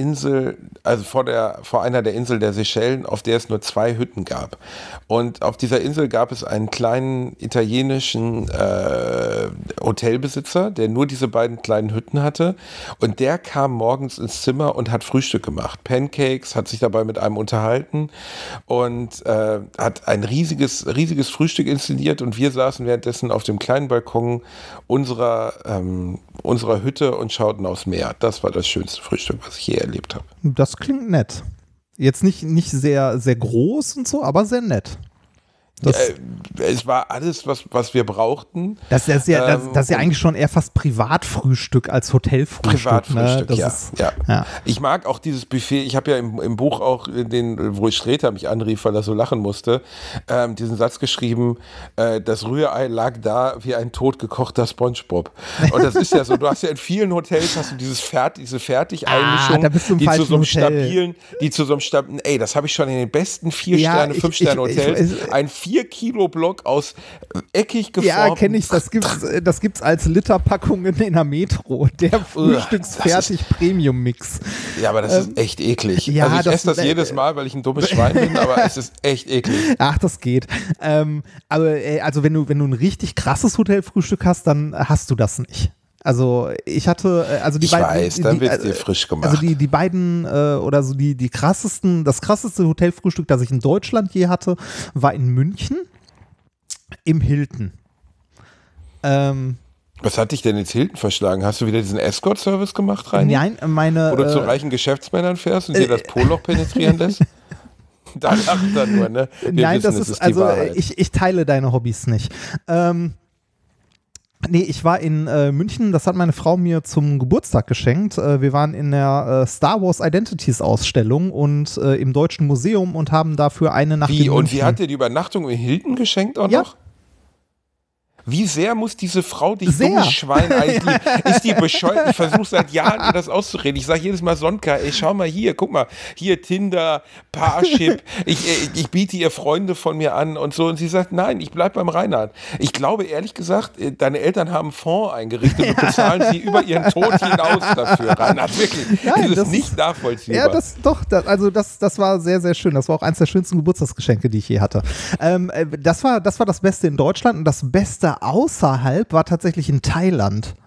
einer der Inseln der Seychellen, auf der es nur 2 Hütten gab. Und auf dieser Insel gab es einen kleinen italienischen Hotelbesitzer, der nur diese beiden kleinen Hütten hatte. Und der kam morgens ins Zimmer und hat Frühstück gemacht. Pancakes, hat sich dabei mit einem unterhalten und hat ein riesiges Frühstück inszeniert. Und wir saßen währenddessen auf dem kleinen Balkon unserer Hütte und schauten aufs Meer. Das war das schönste Frühstück, was ich je erlebt habe. Das klingt nett. Jetzt nicht sehr, sehr groß und so, aber sehr nett. Es war alles, was wir brauchten. Das ist ja eigentlich schon eher fast Privatfrühstück als Hotelfrühstück. Privatfrühstück, ne? Ja. Ich mag auch dieses Buffet. Ich habe ja im Buch auch, wo Sträter mich anrief, weil er so lachen musste, diesen Satz geschrieben, das Rührei lag da wie ein totgekochter SpongeBob. Und das ist ja so, du hast ja in vielen Hotels diese Fertigeinmischung, die zu so einem stabilen, das habe ich schon in den besten 4-Sterne, 5-Sterne-Hotels, ein 4-Kilo-Block aus eckig geformten. Ja, kenne ich. Das gibt's als Literpackungen in der Metro. Der Frühstücksfertig-Premium-Mix. Ja, aber das ist echt eklig. Ja, also ich esse das jedes Mal, weil ich ein dummes Schwein bin, aber es ist echt eklig. Ach, das geht. Aber also wenn du ein richtig krasses Hotelfrühstück hast, dann hast du das nicht. Also ich hatte, also die Ich beiden, weiß, dann wird's dir frisch gemacht. Also die beiden oder so die krassesten, das krasseste Hotelfrühstück, das ich in Deutschland je hatte, war in München im Hilton. Was hat dich denn ins Hilton verschlagen? Hast du wieder diesen Escort-Service gemacht, Reini? Nein, meine. Wo du zu reichen Geschäftsmännern fährst und dir das Poloch penetrieren lässt? Da lacht er nur, ne? Nein, das ist also ich teile deine Hobbys nicht. Nee, ich war in München, das hat meine Frau mir zum Geburtstag geschenkt. Wir waren in der Star Wars Identities Ausstellung und im Deutschen Museum und haben dafür eine Nacht in München. Und sie hat dir die Übernachtung im Hilton geschenkt auch noch? Wie sehr muss diese Frau dich dummes Schwein eigentlich, ist die bescheuert? Ich versuche seit Jahren, ihr das auszureden. Ich sage jedes Mal, Sonka, ey, schau mal hier, guck mal, hier Tinder, Parship, ich biete ihr Freunde von mir an und so. Und sie sagt, nein, ich bleib beim Reinhard. Ich glaube, ehrlich gesagt, deine Eltern haben einen Fonds eingerichtet und bezahlen sie über ihren Tod hinaus dafür, Reinhard, wirklich. Nein, das ist nicht nachvollziehbar. Ja, das war sehr, sehr schön. Das war auch eines der schönsten Geburtstagsgeschenke, die ich je hatte. Das war das Beste in Deutschland und das Beste außerhalb war tatsächlich in Thailand.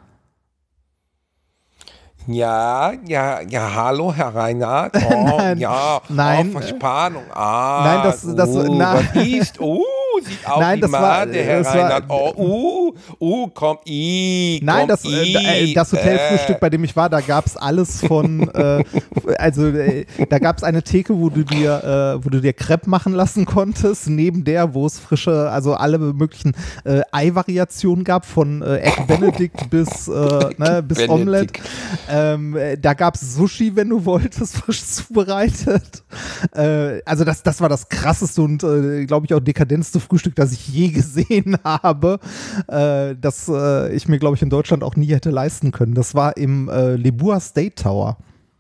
Ja, hallo, Herr Reinhard. Oh, nein, Verspannung. Nein, das was ist? Sieht aus nein, wie das Mann, der Herr Reinhard. Komm, Nein, das Hotelfrühstück, bei dem ich war, da gab es alles von, da gab es eine Theke, wo du dir Crepe machen lassen konntest, neben der, wo es frische, also alle möglichen Ei-Variationen gab, von Egg Benedict bis Omelette. Da gab es Sushi, wenn du wolltest, frisch zubereitet. Also das war das krasseste und, glaube ich, auch dekadenteste Frühstück, das ich je gesehen habe, das ich mir, glaube ich, in Deutschland auch nie hätte leisten können. Das war im Libua State Tower.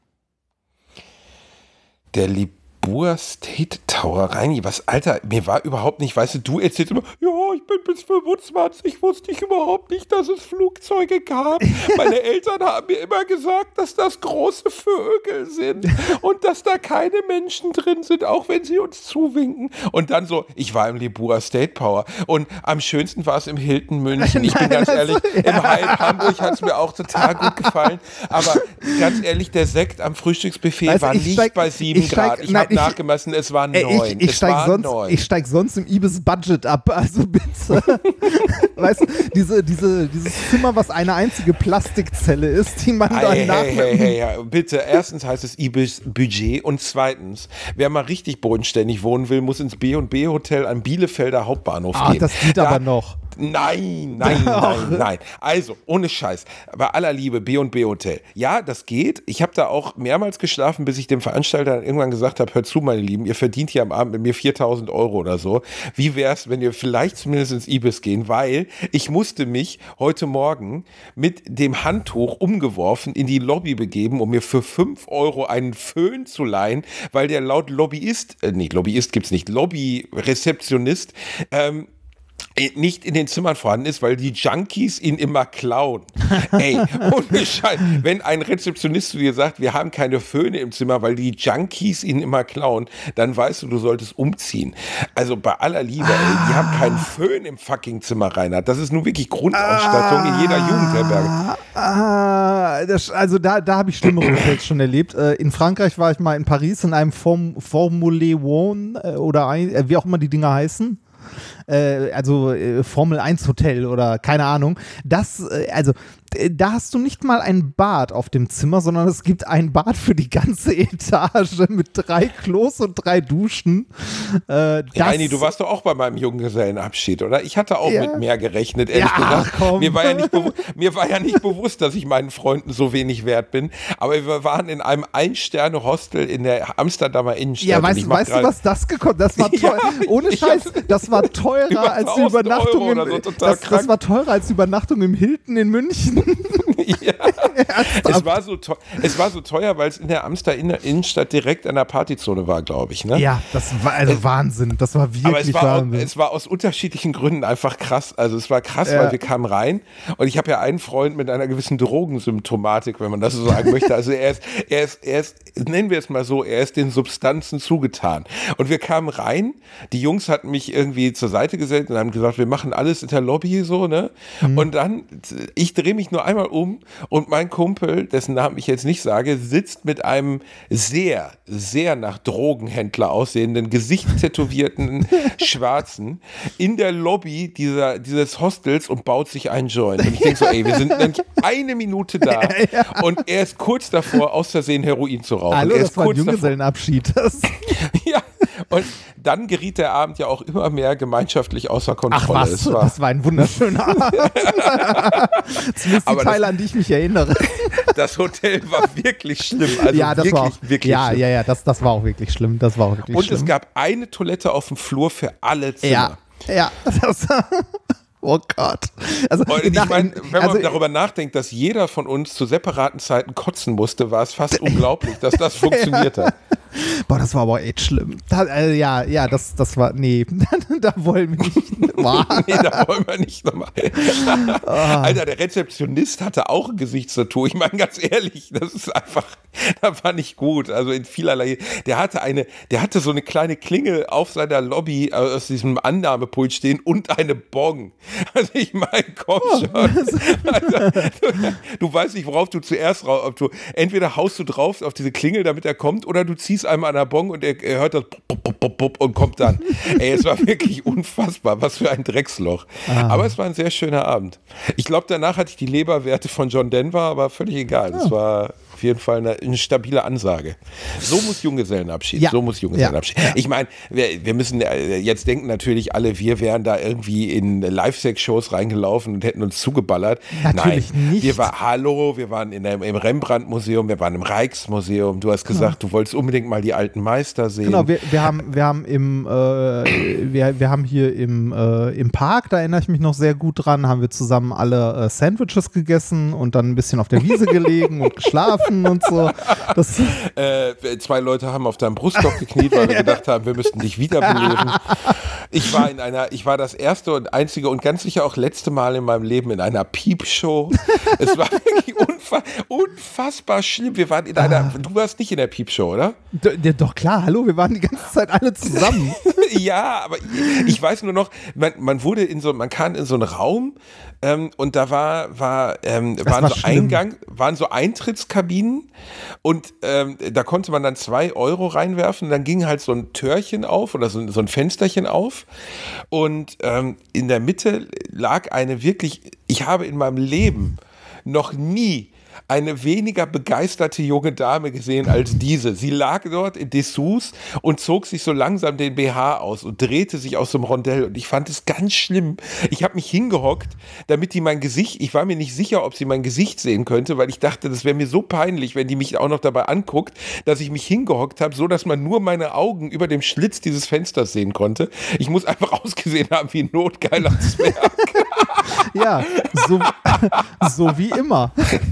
Der Libua State Tower, Reini, was, Alter, mir war überhaupt nicht, weißt du erzählst immer, ja, ich bin bis 25, wusste ich überhaupt nicht, dass es Flugzeuge gab. Meine Eltern haben mir immer gesagt, dass das große Vögel sind und dass da keine Menschen drin sind, auch wenn sie uns zuwinken. Und dann so, ich war im Libua State Tower und am schönsten war es im Hilton München. Ich bin ganz ehrlich, im Hyatt Hamburg hat es mir auch total gut gefallen, aber ganz ehrlich, der Sekt am Frühstücksbuffet war nicht bei 7 Grad. Ich habe nachgemessen, es war 9. Ich steig sonst im Ibis-Budget ab, also bitte. Weißt du, dieses Zimmer, was eine einzige Plastikzelle ist, die man dann bitte, erstens heißt es Ibis-Budget und zweitens, wer mal richtig bodenständig wohnen will, muss ins B&B Hotel am Bielefelder Hauptbahnhof gehen. Das geht aber noch. Nein. Also, ohne Scheiß, bei aller Liebe, B&B Hotel. Ja, das geht. Ich habe da auch mehrmals geschlafen, bis ich dem Veranstalter dann irgendwann gesagt habe, hört zu, meine Lieben, ihr verdient hier am Abend mit mir 4.000 € oder so. Wie wär's, wenn ihr vielleicht zumindest ins Ibis gehen? Weil ich musste mich heute Morgen mit dem Handtuch umgeworfen in die Lobby begeben, um mir für 5 € einen Föhn zu leihen, weil der laut Lobbyist gibt's nicht, Lobby-Rezeptionist, nicht in den Zimmern vorhanden ist, weil die Junkies ihn immer klauen. Ey, ohne Scheiß, wenn ein Rezeptionist zu dir sagt, wir haben keine Föhne im Zimmer, weil die Junkies ihn immer klauen, dann weißt du solltest umziehen. Also bei aller Liebe, die haben keinen Föhn im fucking Zimmer, Reinhard. Das ist nun wirklich Grundausstattung in jeder Jugendherberge. Da habe ich schlimmere Hotels schon erlebt. In Frankreich war ich mal in Paris in einem Formule One oder wie auch immer die Dinger heißen. Formel 1 Hotel oder keine Ahnung. Da hast du nicht mal ein Bad auf dem Zimmer, sondern es gibt ein Bad für die ganze Etage mit 3 Klos und 3 Duschen. Reini, du warst doch auch bei meinem Junggesellenabschied, oder? Ich hatte auch mit mehr gerechnet, ehrlich gesagt. Komm. Mir war ja nicht bewusst, dass ich meinen Freunden so wenig wert bin, aber wir waren in einem 1-Sterne-Hostel in der Amsterdamer Innenstadt. Ja, weißt du, was das gekostet hat? Das war teuer. Ohne Scheiß, das war teurer als die Übernachtung das war teurer als die Übernachtung im Hilton in München. Ja. Es war so teuer, weil es in der Amsterdamer Innenstadt direkt an der Partyzone war, glaube ich. Ne? Ja, das war also Wahnsinn. Das war wirklich Wahnsinn. Es war aus unterschiedlichen Gründen einfach krass. Also es war krass, weil wir kamen rein und ich habe ja einen Freund mit einer gewissen Drogensymptomatik, wenn man das so sagen möchte. Also er ist, nennen wir es mal so, er ist den Substanzen zugetan. Und wir kamen rein, die Jungs hatten mich irgendwie zur Seite gesetzt und haben gesagt, wir machen alles in der Lobby so, ne? Und dann, ich drehe mich nur einmal um und mein Kumpel, dessen Namen ich jetzt nicht sage, sitzt mit einem sehr, sehr nach Drogenhändler aussehenden, gesichtstätowierten Schwarzen in der Lobby dieses Hostels und baut sich einen Joint. Und ich denke so, ey, wir sind nämlich eine Minute da und er ist kurz davor, aus Versehen Heroin zu rauchen. Hallo, er das war ein Junggesellenabschied. Ja, und dann geriet der Abend ja auch immer mehr gemeinschaftlich außer Kontrolle. Ach was, das war ein wunderschöner Abend. Zumindest die Teile, an die ich mich erinnere. Das Hotel war wirklich schlimm. Also ja, das war auch wirklich schlimm. Ja, das war auch wirklich schlimm. Das war auch wirklich schlimm. Und es gab eine Toilette auf dem Flur für alle Zimmer. Ja, oh Gott. Also, ich meine, wenn man darüber nachdenkt, dass jeder von uns zu separaten Zeiten kotzen musste, war es fast unglaublich, dass das funktioniert hat. Boah, das war aber echt schlimm. Das war, nee, da wollen wir nicht. Nee, da wollen wir nicht nochmal. Alter, der Rezeptionist hatte auch ein Gesichtstattoo. Ich meine, ganz ehrlich, das ist einfach, das war nicht gut. Also in vielerlei, der hatte so eine kleine Klingel auf seiner Lobby aus diesem Annahmepult stehen und eine Bong. Also ich meine, komm schon. Alter, du weißt nicht, worauf du zuerst entweder haust du drauf auf diese Klingel, damit er kommt, oder du ziehst einmal an der Bong und er hört das und kommt dann. Ey, es war wirklich unfassbar. Was für ein Drecksloch. Aber es war ein sehr schöner Abend. Ich glaube, danach hatte ich die Leberwerte von John Denver, aber völlig egal. Das war auf jeden Fall eine stabile Ansage. So muss Junggesellenabschied. Ja. So muss Junggesellenabschied. Ja. Ich meine, wir müssen jetzt denken natürlich alle, wir wären da irgendwie in Live-Sex-Shows reingelaufen und hätten uns zugeballert. Natürlich Nein, nicht. wir waren im Rembrandt-Museum, wir waren im Rijksmuseum. Du hast gesagt, du wolltest unbedingt mal die alten Meister sehen. Genau, wir haben hier im Park, da erinnere ich mich noch sehr gut dran, haben wir zusammen alle Sandwiches gegessen und dann ein bisschen auf der Wiese gelegen und geschlafen und so. Zwei Leute haben auf deinem Brustkorb gekniet, weil wir gedacht haben, wir müssten dich wiederbeleben. Ich war das erste und einzige und ganz sicher auch letzte Mal in meinem Leben in einer Piepshow. Es war wirklich unfassbar schlimm. Wir waren du warst nicht in der Piepshow, oder? Doch klar, hallo, wir waren die ganze Zeit alle zusammen. Ja, aber ich weiß nur noch, man kam in so einen Raum und da waren so Eintrittskabinen und da konnte man dann 2 Euro reinwerfen und dann ging halt so ein Türchen auf oder so ein Fensterchen auf und in der Mitte lag ich habe in meinem Leben noch nie eine weniger begeisterte junge Dame gesehen als diese. Sie lag dort in Dessous und zog sich so langsam den BH aus und drehte sich aus dem Rondell und ich fand es ganz schlimm. Ich habe mich hingehockt, damit die mein Gesicht, ich war mir nicht sicher, ob sie mein Gesicht sehen könnte, weil ich dachte, das wäre mir so peinlich, wenn die mich auch noch dabei anguckt, dass ich mich hingehockt habe, so dass man nur meine Augen über dem Schlitz dieses Fensters sehen konnte. Ich muss einfach ausgesehen haben wie ein notgeiler Zwerg. Ja, so wie immer.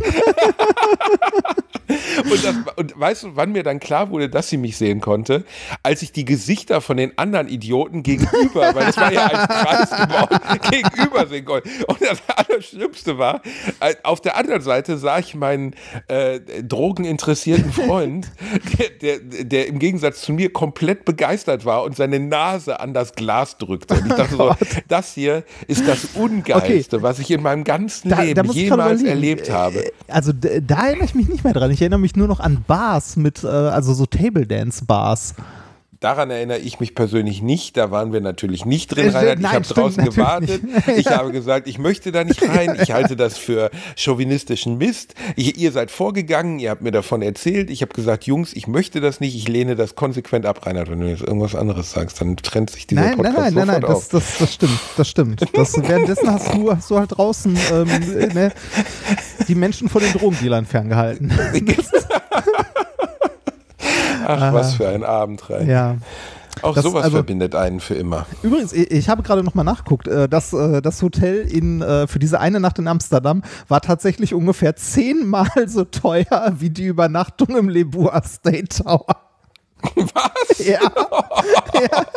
Und weißt du, wann mir dann klar wurde, dass sie mich sehen konnte? Als ich die Gesichter von den anderen Idioten gegenüber, weil es war ja als Kreis gebaut, gegenüber sehen konnte. Und das Allerschlimmste war, auf der anderen Seite sah ich meinen drogeninteressierten Freund, der im Gegensatz zu mir komplett begeistert war und seine Nase an das Glas drückte. Und ich dachte so, das hier ist das Ungeilste, was ich in meinem ganzen Leben jemals erlebt habe. Also da erinnere ich mich nicht mehr dran. Ich erinnere mich nur noch an Bars also so Table-Dance-Bars. Daran erinnere ich mich persönlich nicht. Da waren wir natürlich nicht drin, Reinhard. Ich habe draußen gewartet. Ich habe gesagt, ich möchte da nicht rein. Ich halte das für chauvinistischen Mist. Ihr seid vorgegangen, ihr habt mir davon erzählt. Ich habe gesagt, Jungs, ich möchte das nicht. Ich lehne das konsequent ab, Reinhard. Wenn du jetzt irgendwas anderes sagst, dann trennt sich dieser Podcast sofort auf. Das stimmt. Währenddessen hast du halt draußen die Menschen vor den Drogendealern ferngehalten. Ach, was für ein Abend, Reinhard. Ja. Auch sowas verbindet einen für immer. Übrigens, ich habe gerade nochmal nachgeguckt, das Hotel für diese eine Nacht in Amsterdam war tatsächlich ungefähr 10-mal so teuer wie die Übernachtung im Leeboa State Tower. Was? Ja. Ja.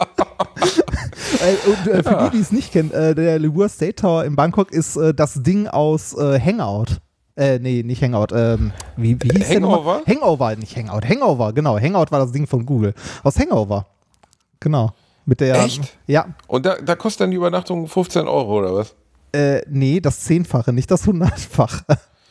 Und für die es nicht kennen, der Leeboa State Tower in Bangkok ist das Ding aus Hangout. Nee, nicht Hangout. Wie hieß Hangover? Der Hangover, nicht Hangout. Hangover, genau. Hangout war das Ding von Google. Aus Hangover. Genau. Mit der, Echt? Ja. Und da kostet dann die Übernachtung 15 Euro oder was? Nee, das 10-fache, nicht das 100-fache.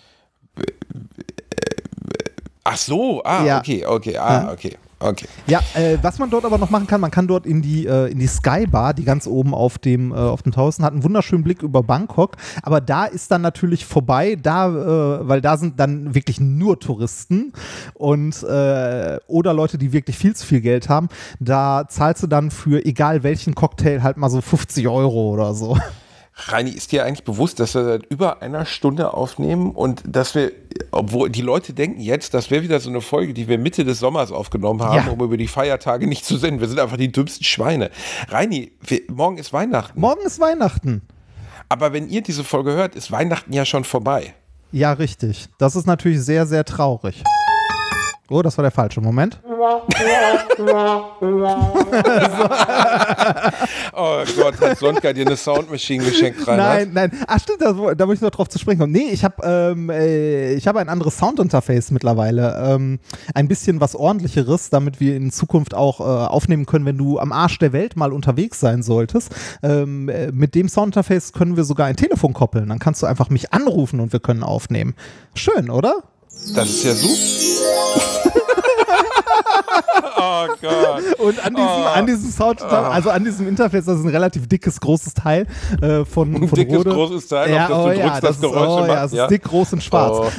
Ach so, Ja. okay. Ja, was man dort aber noch machen kann, man kann dort in die Skybar, die ganz oben auf dem Tower ist, hat einen wunderschönen Blick über Bangkok, aber da ist dann natürlich vorbei, weil da sind dann wirklich nur Touristen und oder Leute, die wirklich viel zu viel Geld haben, da zahlst du dann für egal welchen Cocktail halt mal so 50 Euro oder so. Reini, ist dir eigentlich bewusst, dass wir seit über einer Stunde aufnehmen und dass wir, obwohl die Leute denken jetzt, das wäre wieder so eine Folge, die wir Mitte des Sommers aufgenommen haben, Ja. um über die Feiertage nicht zu senden. Wir sind einfach die dümmsten Schweine. Reini, morgen ist Weihnachten. Morgen ist Weihnachten. Aber wenn ihr diese Folge hört, ist Weihnachten ja schon vorbei. Ja, richtig. Das ist natürlich sehr, sehr traurig. Oh, das war der falsche Moment. Oh Gott, hat Sonka dir eine Soundmaschine geschenkt, Reinhard? Nein. Ach stimmt, da möchte ich noch drauf zu sprechen kommen. Nee, ich habe ein anderes Soundinterface mittlerweile. Ein bisschen was ordentlicheres, damit wir in Zukunft auch aufnehmen können, wenn du am Arsch der Welt mal unterwegs sein solltest. Mit dem Soundinterface können wir sogar ein Telefon koppeln. Dann kannst du einfach mich anrufen und wir können aufnehmen. Schön, oder? Das ist ja super. Oh Gott. Und an diesem Soundinterface, also an diesem Interface, das ist ein relativ dickes, großes Teil von dickes, Rode. großes Teil, ja, auf das du drückst, das Geräusch macht. Ja, es ist dick, groß und schwarz.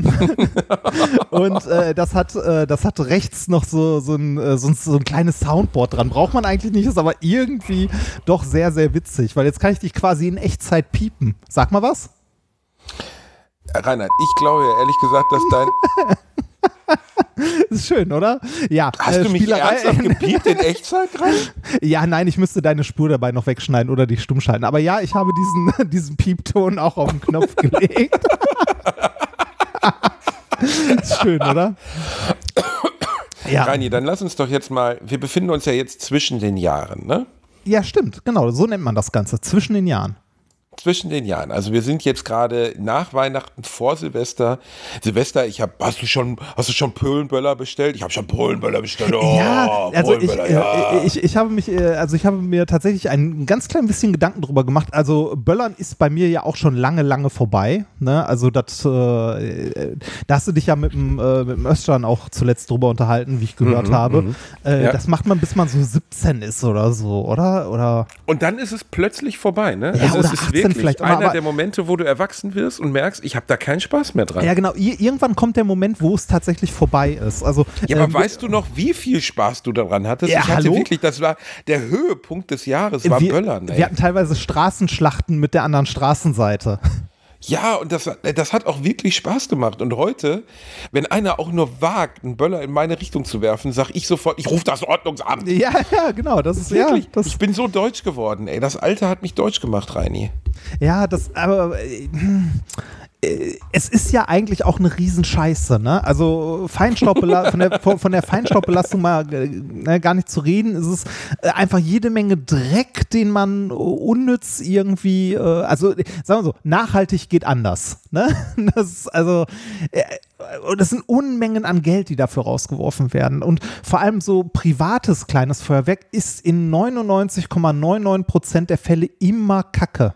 Und das hat rechts noch so ein kleines Soundboard dran. Braucht man eigentlich nicht, ist aber irgendwie doch sehr, sehr witzig, weil jetzt kann ich dich quasi in Echtzeit piepen. Sag mal was. Reinhard, ich glaube ja ehrlich gesagt, dass dein... Ist schön, oder? Ja. Hast du mich ernsthaft gepiept in Echtzeit gerade? Ja, nein, ich müsste deine Spur dabei noch wegschneiden oder dich stumm schalten. Aber ja, ich habe diesen Piepton auch auf den Knopf gelegt. Ist schön, oder? Ja. Reini, dann lass uns doch jetzt mal, wir befinden uns ja jetzt zwischen den Jahren, ne? Ja, stimmt, genau, so nennt man das Ganze, zwischen den Jahren. Zwischen den Jahren. Also wir sind jetzt gerade nach Weihnachten, vor Silvester. Silvester, hast du schon Polenböller bestellt? Ich habe schon Polenböller bestellt. Oh, Ja, also Polenböller, ich habe mir tatsächlich ein ganz klein bisschen Gedanken drüber gemacht. Also Böllern ist bei mir ja auch schon lange, lange vorbei. Ne? Also da hast du dich ja mit dem Özcan auch zuletzt drüber unterhalten, wie ich gehört habe. Ja. Das macht man, bis man so 17 ist oder so, oder? Und dann ist es plötzlich vorbei, ne? Ja, also oder es ist 18 wirklich vielleicht, einer der Momente, wo du erwachsen wirst und merkst, ich habe da keinen Spaß mehr dran. Ja, genau. Irgendwann kommt der Moment, wo es tatsächlich vorbei ist. Also, Ja, aber weißt du noch, wie viel Spaß du daran hattest? Ja, ich hatte hallo? wirklich, das war der Höhepunkt des Jahres, war Böllern. Ey. Wir hatten teilweise Straßenschlachten mit der anderen Straßenseite. Ja, und das hat auch wirklich Spaß gemacht. Und heute, wenn einer auch nur wagt, einen Böller in meine Richtung zu werfen, sag ich sofort, ich rufe das Ordnungsamt. Ja, genau. Das ist Wirklich, ja. ich bin so deutsch geworden, ey. Das Alter hat mich deutsch gemacht, Reini. Ja, aber es ist ja eigentlich auch eine Riesenscheiße, ne? Also von der Feinstaubbelastung mal gar nicht zu reden, ist es einfach jede Menge Dreck, den man unnütz irgendwie, also sagen wir so, nachhaltig geht anders, ne? Das sind Unmengen an Geld, die dafür rausgeworfen werden. Und vor allem so privates kleines Feuerwerk ist in 99,99% der Fälle immer Kacke.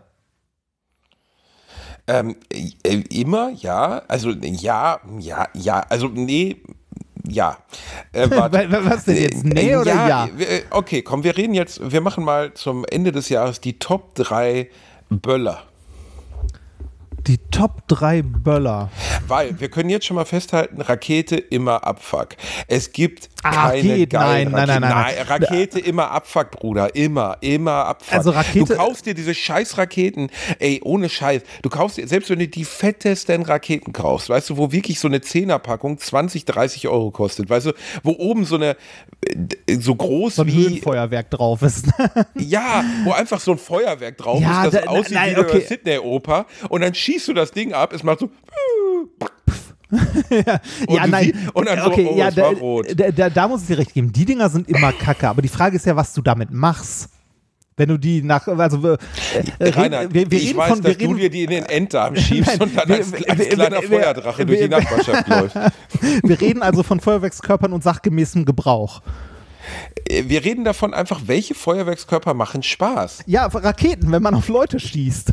Immer, ja. Also, ja. Also, nee, ja. Was denn jetzt? Nee oder ja? Okay, komm, wir machen mal zum Ende des Jahres die Top 3 Böller. Die Top 3 Böller. Weil, wir können jetzt schon mal festhalten, Rakete immer Abfuck. Es gibt keine geilen Raketen. Nein, Rakete immer Abfuck, Bruder. Immer Abfuck. Also Rakete, du kaufst dir diese scheiß Raketen, ey, ohne Scheiß. Du kaufst dir, selbst wenn du die fettesten Raketen kaufst, weißt du, wo wirklich so eine 10er-Packung 20, 30 Euro kostet, weißt du, wo oben so eine, so groß so ein wie Höhenfeuerwerk drauf ist. Ja, wo einfach so ein Feuerwerk drauf ist, das aussieht wie eine Sydney-Oper und dann schießt du das Ding ab, es macht so und dann es war rot. Da muss ich dir recht geben, die Dinger sind immer kacke, aber die Frage ist ja, was du damit machst. Wenn du die Rainer, ich weiß, dass du dir die in den Enddarm schiebst und dann als kleiner Feuerdrache durch die Nachbarschaft läuft. Wir reden also von Feuerwerkskörpern und sachgemäßem Gebrauch. Wir reden davon einfach, welche Feuerwerkskörper machen Spaß. Ja, Raketen, wenn man auf Leute schießt.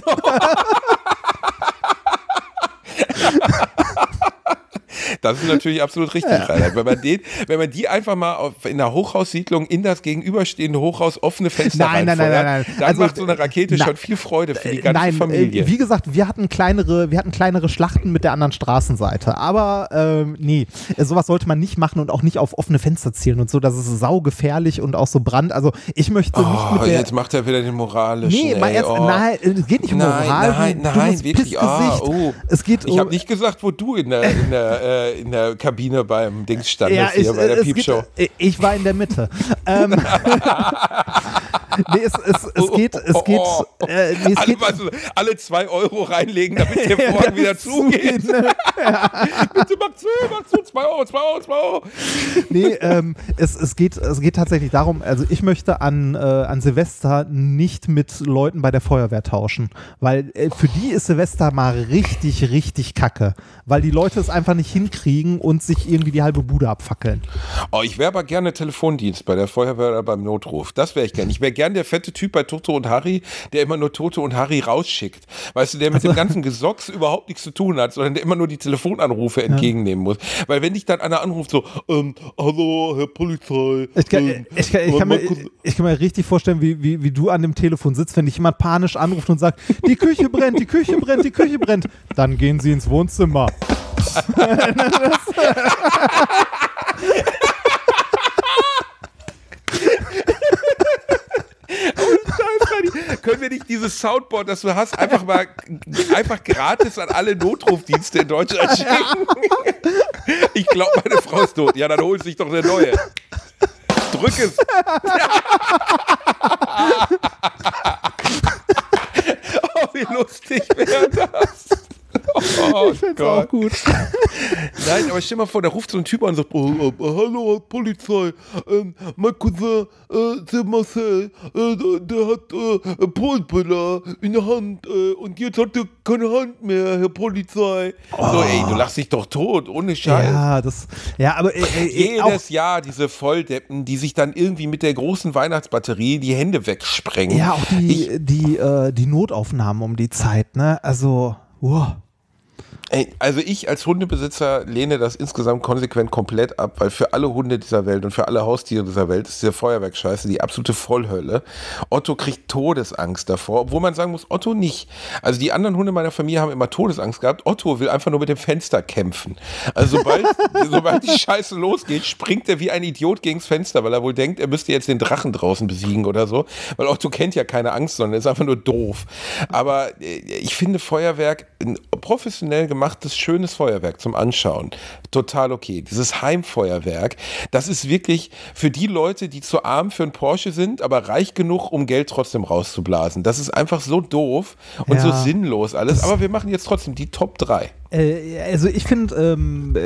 Das ist natürlich absolut richtig, Rainer. Wenn man die einfach mal in einer Hochhaussiedlung in das gegenüberstehende Hochhaus offene Fenster reinfeuert, dann also, macht so eine Rakete schon viel Freude für die ganze Familie. Wie gesagt, wir hatten kleinere Schlachten mit der anderen Straßenseite. Aber nee, sowas sollte man nicht machen und auch nicht auf offene Fenster zielen und so. Das ist saugefährlich und auch so Brand. Also ich möchte nicht mit der... Jetzt macht er wieder den moralischen. Nee, nein, es geht nicht um Moral. Nein, wirklich. Es geht ich habe nicht gesagt, wo du in der Kabine beim Dings standest hier bei der Piepshow. Ich war in der Mitte. Nee, es geht. Alle 2 Euro reinlegen, damit der Vorhang wieder zugeht. Bitte mach zu, 2 Euro. Nee, es geht tatsächlich darum, also ich möchte an Silvester nicht mit Leuten bei der Feuerwehr tauschen, weil für die ist Silvester mal richtig, richtig kacke, weil die Leute es einfach nicht hinkriegen und sich irgendwie die halbe Bude abfackeln. Oh, ich wäre aber gerne Telefondienst bei der Feuerwehr oder beim Notruf. Das wäre ich gerne. Ich wäre gerne der fette Typ bei Toto und Harry, der immer nur Toto und Harry rausschickt. Weißt du, der mit dem ganzen Gesocks überhaupt nichts zu tun hat, sondern der immer nur die Telefonanrufe entgegennehmen muss. Weil wenn dich dann einer anruft, so, hallo, Herr Polizei. Ich kann mir richtig vorstellen, wie du an dem Telefon sitzt, wenn dich jemand panisch anruft und sagt, die Küche brennt, die Küche brennt, die Küche brennt. Dann gehen Sie ins Wohnzimmer. Können wir nicht dieses Soundboard, das du hast, einfach gratis an alle Notrufdienste in Deutschland schicken? Ich glaube, meine Frau ist tot. Ja, dann holt sich doch eine neue. Drück es. Oh, wie lustig wäre das? Oh, ich find's auch gut. Nein, aber stell mal vor, da ruft so ein Typ an und sagt, hallo Polizei, mein Cousin, der Marcel, der hat Pollenböller in der Hand und jetzt hat er keine Hand mehr, Herr Polizei. Oh. So, ey, du lachst dich doch tot, ohne Scheiß. Aber jedes Jahr diese Volldeppen, die sich dann irgendwie mit der großen Weihnachtsbatterie die Hände wegsprengen. Ja, auch die Notaufnahmen um die Zeit, ne? Also, wow. Also ich als Hundebesitzer lehne das insgesamt konsequent komplett ab, weil für alle Hunde dieser Welt und für alle Haustiere dieser Welt ist diese Feuerwerkscheiße die absolute Vollhölle. Otto kriegt Todesangst davor, obwohl man sagen muss, Otto nicht. Also die anderen Hunde meiner Familie haben immer Todesangst gehabt. Otto will einfach nur mit dem Fenster kämpfen. Also sobald die Scheiße losgeht, springt er wie ein Idiot gegens Fenster, weil er wohl denkt, er müsste jetzt den Drachen draußen besiegen oder so. Weil Otto kennt ja keine Angst, sondern ist einfach nur doof. Aber ich finde Feuerwerk ein professionell gemachtes, schönes Feuerwerk zum Anschauen. Total okay. Dieses Heimfeuerwerk, das ist wirklich für die Leute, die zu arm für einen Porsche sind, aber reich genug, um Geld trotzdem rauszublasen. Das ist einfach so doof und so sinnlos alles. Aber wir machen jetzt trotzdem die Top 3. Also ich finde,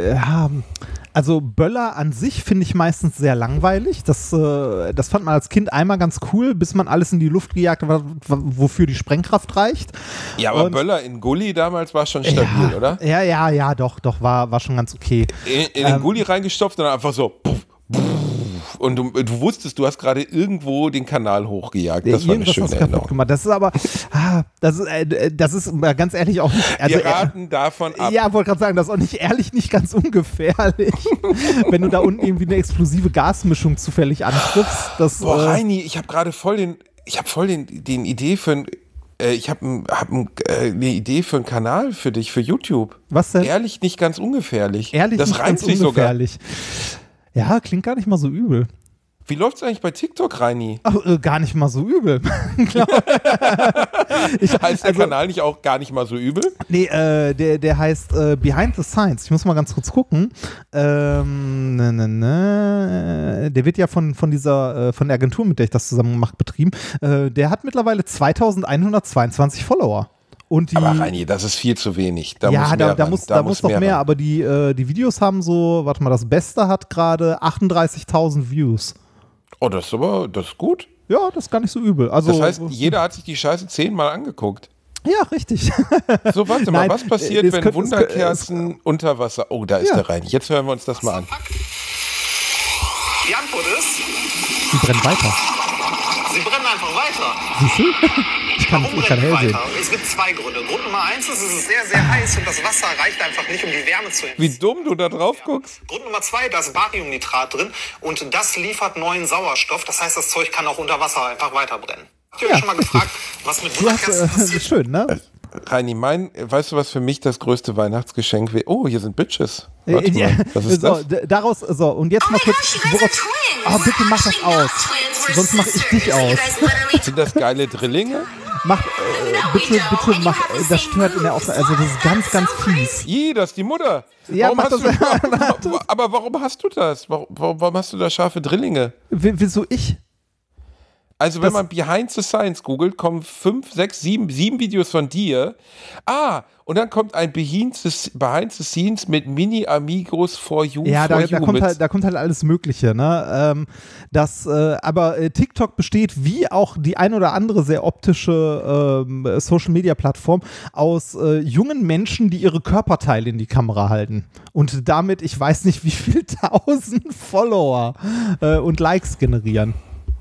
also Böller an sich finde ich meistens sehr langweilig. Das fand man als Kind einmal ganz cool, bis man alles in die Luft gejagt hat, wofür die Sprengkraft reicht. Ja, aber Böller in Gully damals war schon stabil, oder? Ja, doch, war schon ganz okay. In den Gully reingestopft und dann einfach so puff, puff. Und du wusstest, du hast gerade irgendwo den Kanal hochgejagt. Das war eine schöne Erinnerung. Gemacht. Das ist aber, das ist ganz ehrlich auch nicht. Also, wir raten davon ab. Ja, wollte gerade sagen, das ist auch nicht ganz ungefährlich, wenn du da unten irgendwie eine explosive Gasmischung zufällig antriffst. Reini, ich habe gerade voll den Idee für ein Ich habe eine Idee für einen Kanal für dich, für YouTube. Was denn? Ehrlich, nicht ganz ungefährlich. Ehrlich, das nicht reimt ganz sich ungefährlich. Ja, klingt gar nicht mal so übel. Wie läuft's eigentlich bei TikTok, Reini? Ach, gar nicht mal so übel. Heißt der Kanal nicht auch gar nicht mal so übel? Nee, der heißt Behind the Science. Ich muss mal ganz kurz gucken. Der wird ja von der Agentur, mit der ich das zusammen mache, betrieben. Der hat mittlerweile 2122 Follower. Und Aber Reini, das ist viel zu wenig. Da muss doch mehr. Aber die Videos haben so, warte mal, das Beste hat gerade 38.000 Views. Oh, das ist gut. Ja, das ist gar nicht so übel. Also, das heißt, jeder hat sich die Scheiße 10-mal angeguckt. Ja, richtig. So, warte mal, Nein, was passiert, wenn Wunderkerzen unter Wasser... Oh, da ist der Reini. Jetzt hören wir uns das mal an. Die Antwort ist... Sie brennen weiter. Sie brennen einfach weiter. Siehst du? Ich kann hell sehen. Es gibt zwei Gründe. Grund Nummer 1 ist, es ist sehr, sehr heiß und das Wasser reicht einfach nicht, um die Wärme zu Wie dumm du da drauf guckst. Grund Nummer 2, da ist Bariumnitrat drin und das liefert neuen Sauerstoff. Das heißt, das Zeug kann auch unter Wasser einfach weiter brennen. Habt ihr euch schon mal gefragt, was mit Wunderkerzen passiert? Schön, ne? Reini, weißt du, was für mich das größte Weihnachtsgeschenk wäre? Oh, hier sind Bitches. Warte mal, was ist das? Und jetzt mal kurz, bitte mach das aus. Sonst mache ich dich aus. Sind das geile Drillinge? Bitte mach, das stört in der Aufnahme, also das ist ganz, ganz fies. Das ist die Mutter. Ja, Aber warum hast du das? Warum hast du da scharfe Drillinge? Wieso ich? Also wenn man Behind the Science googelt, kommen 5, 6, 7 Videos von dir. Und dann kommt ein Behind the Scenes mit Mini-Amigos for You. Ja, da kommt halt alles Mögliche. Ne? Aber TikTok besteht, wie auch die ein oder andere sehr optische Social-Media-Plattform, aus jungen Menschen, die ihre Körperteile in die Kamera halten. Und damit, ich weiß nicht, wie viel 1000 Follower und Likes generieren.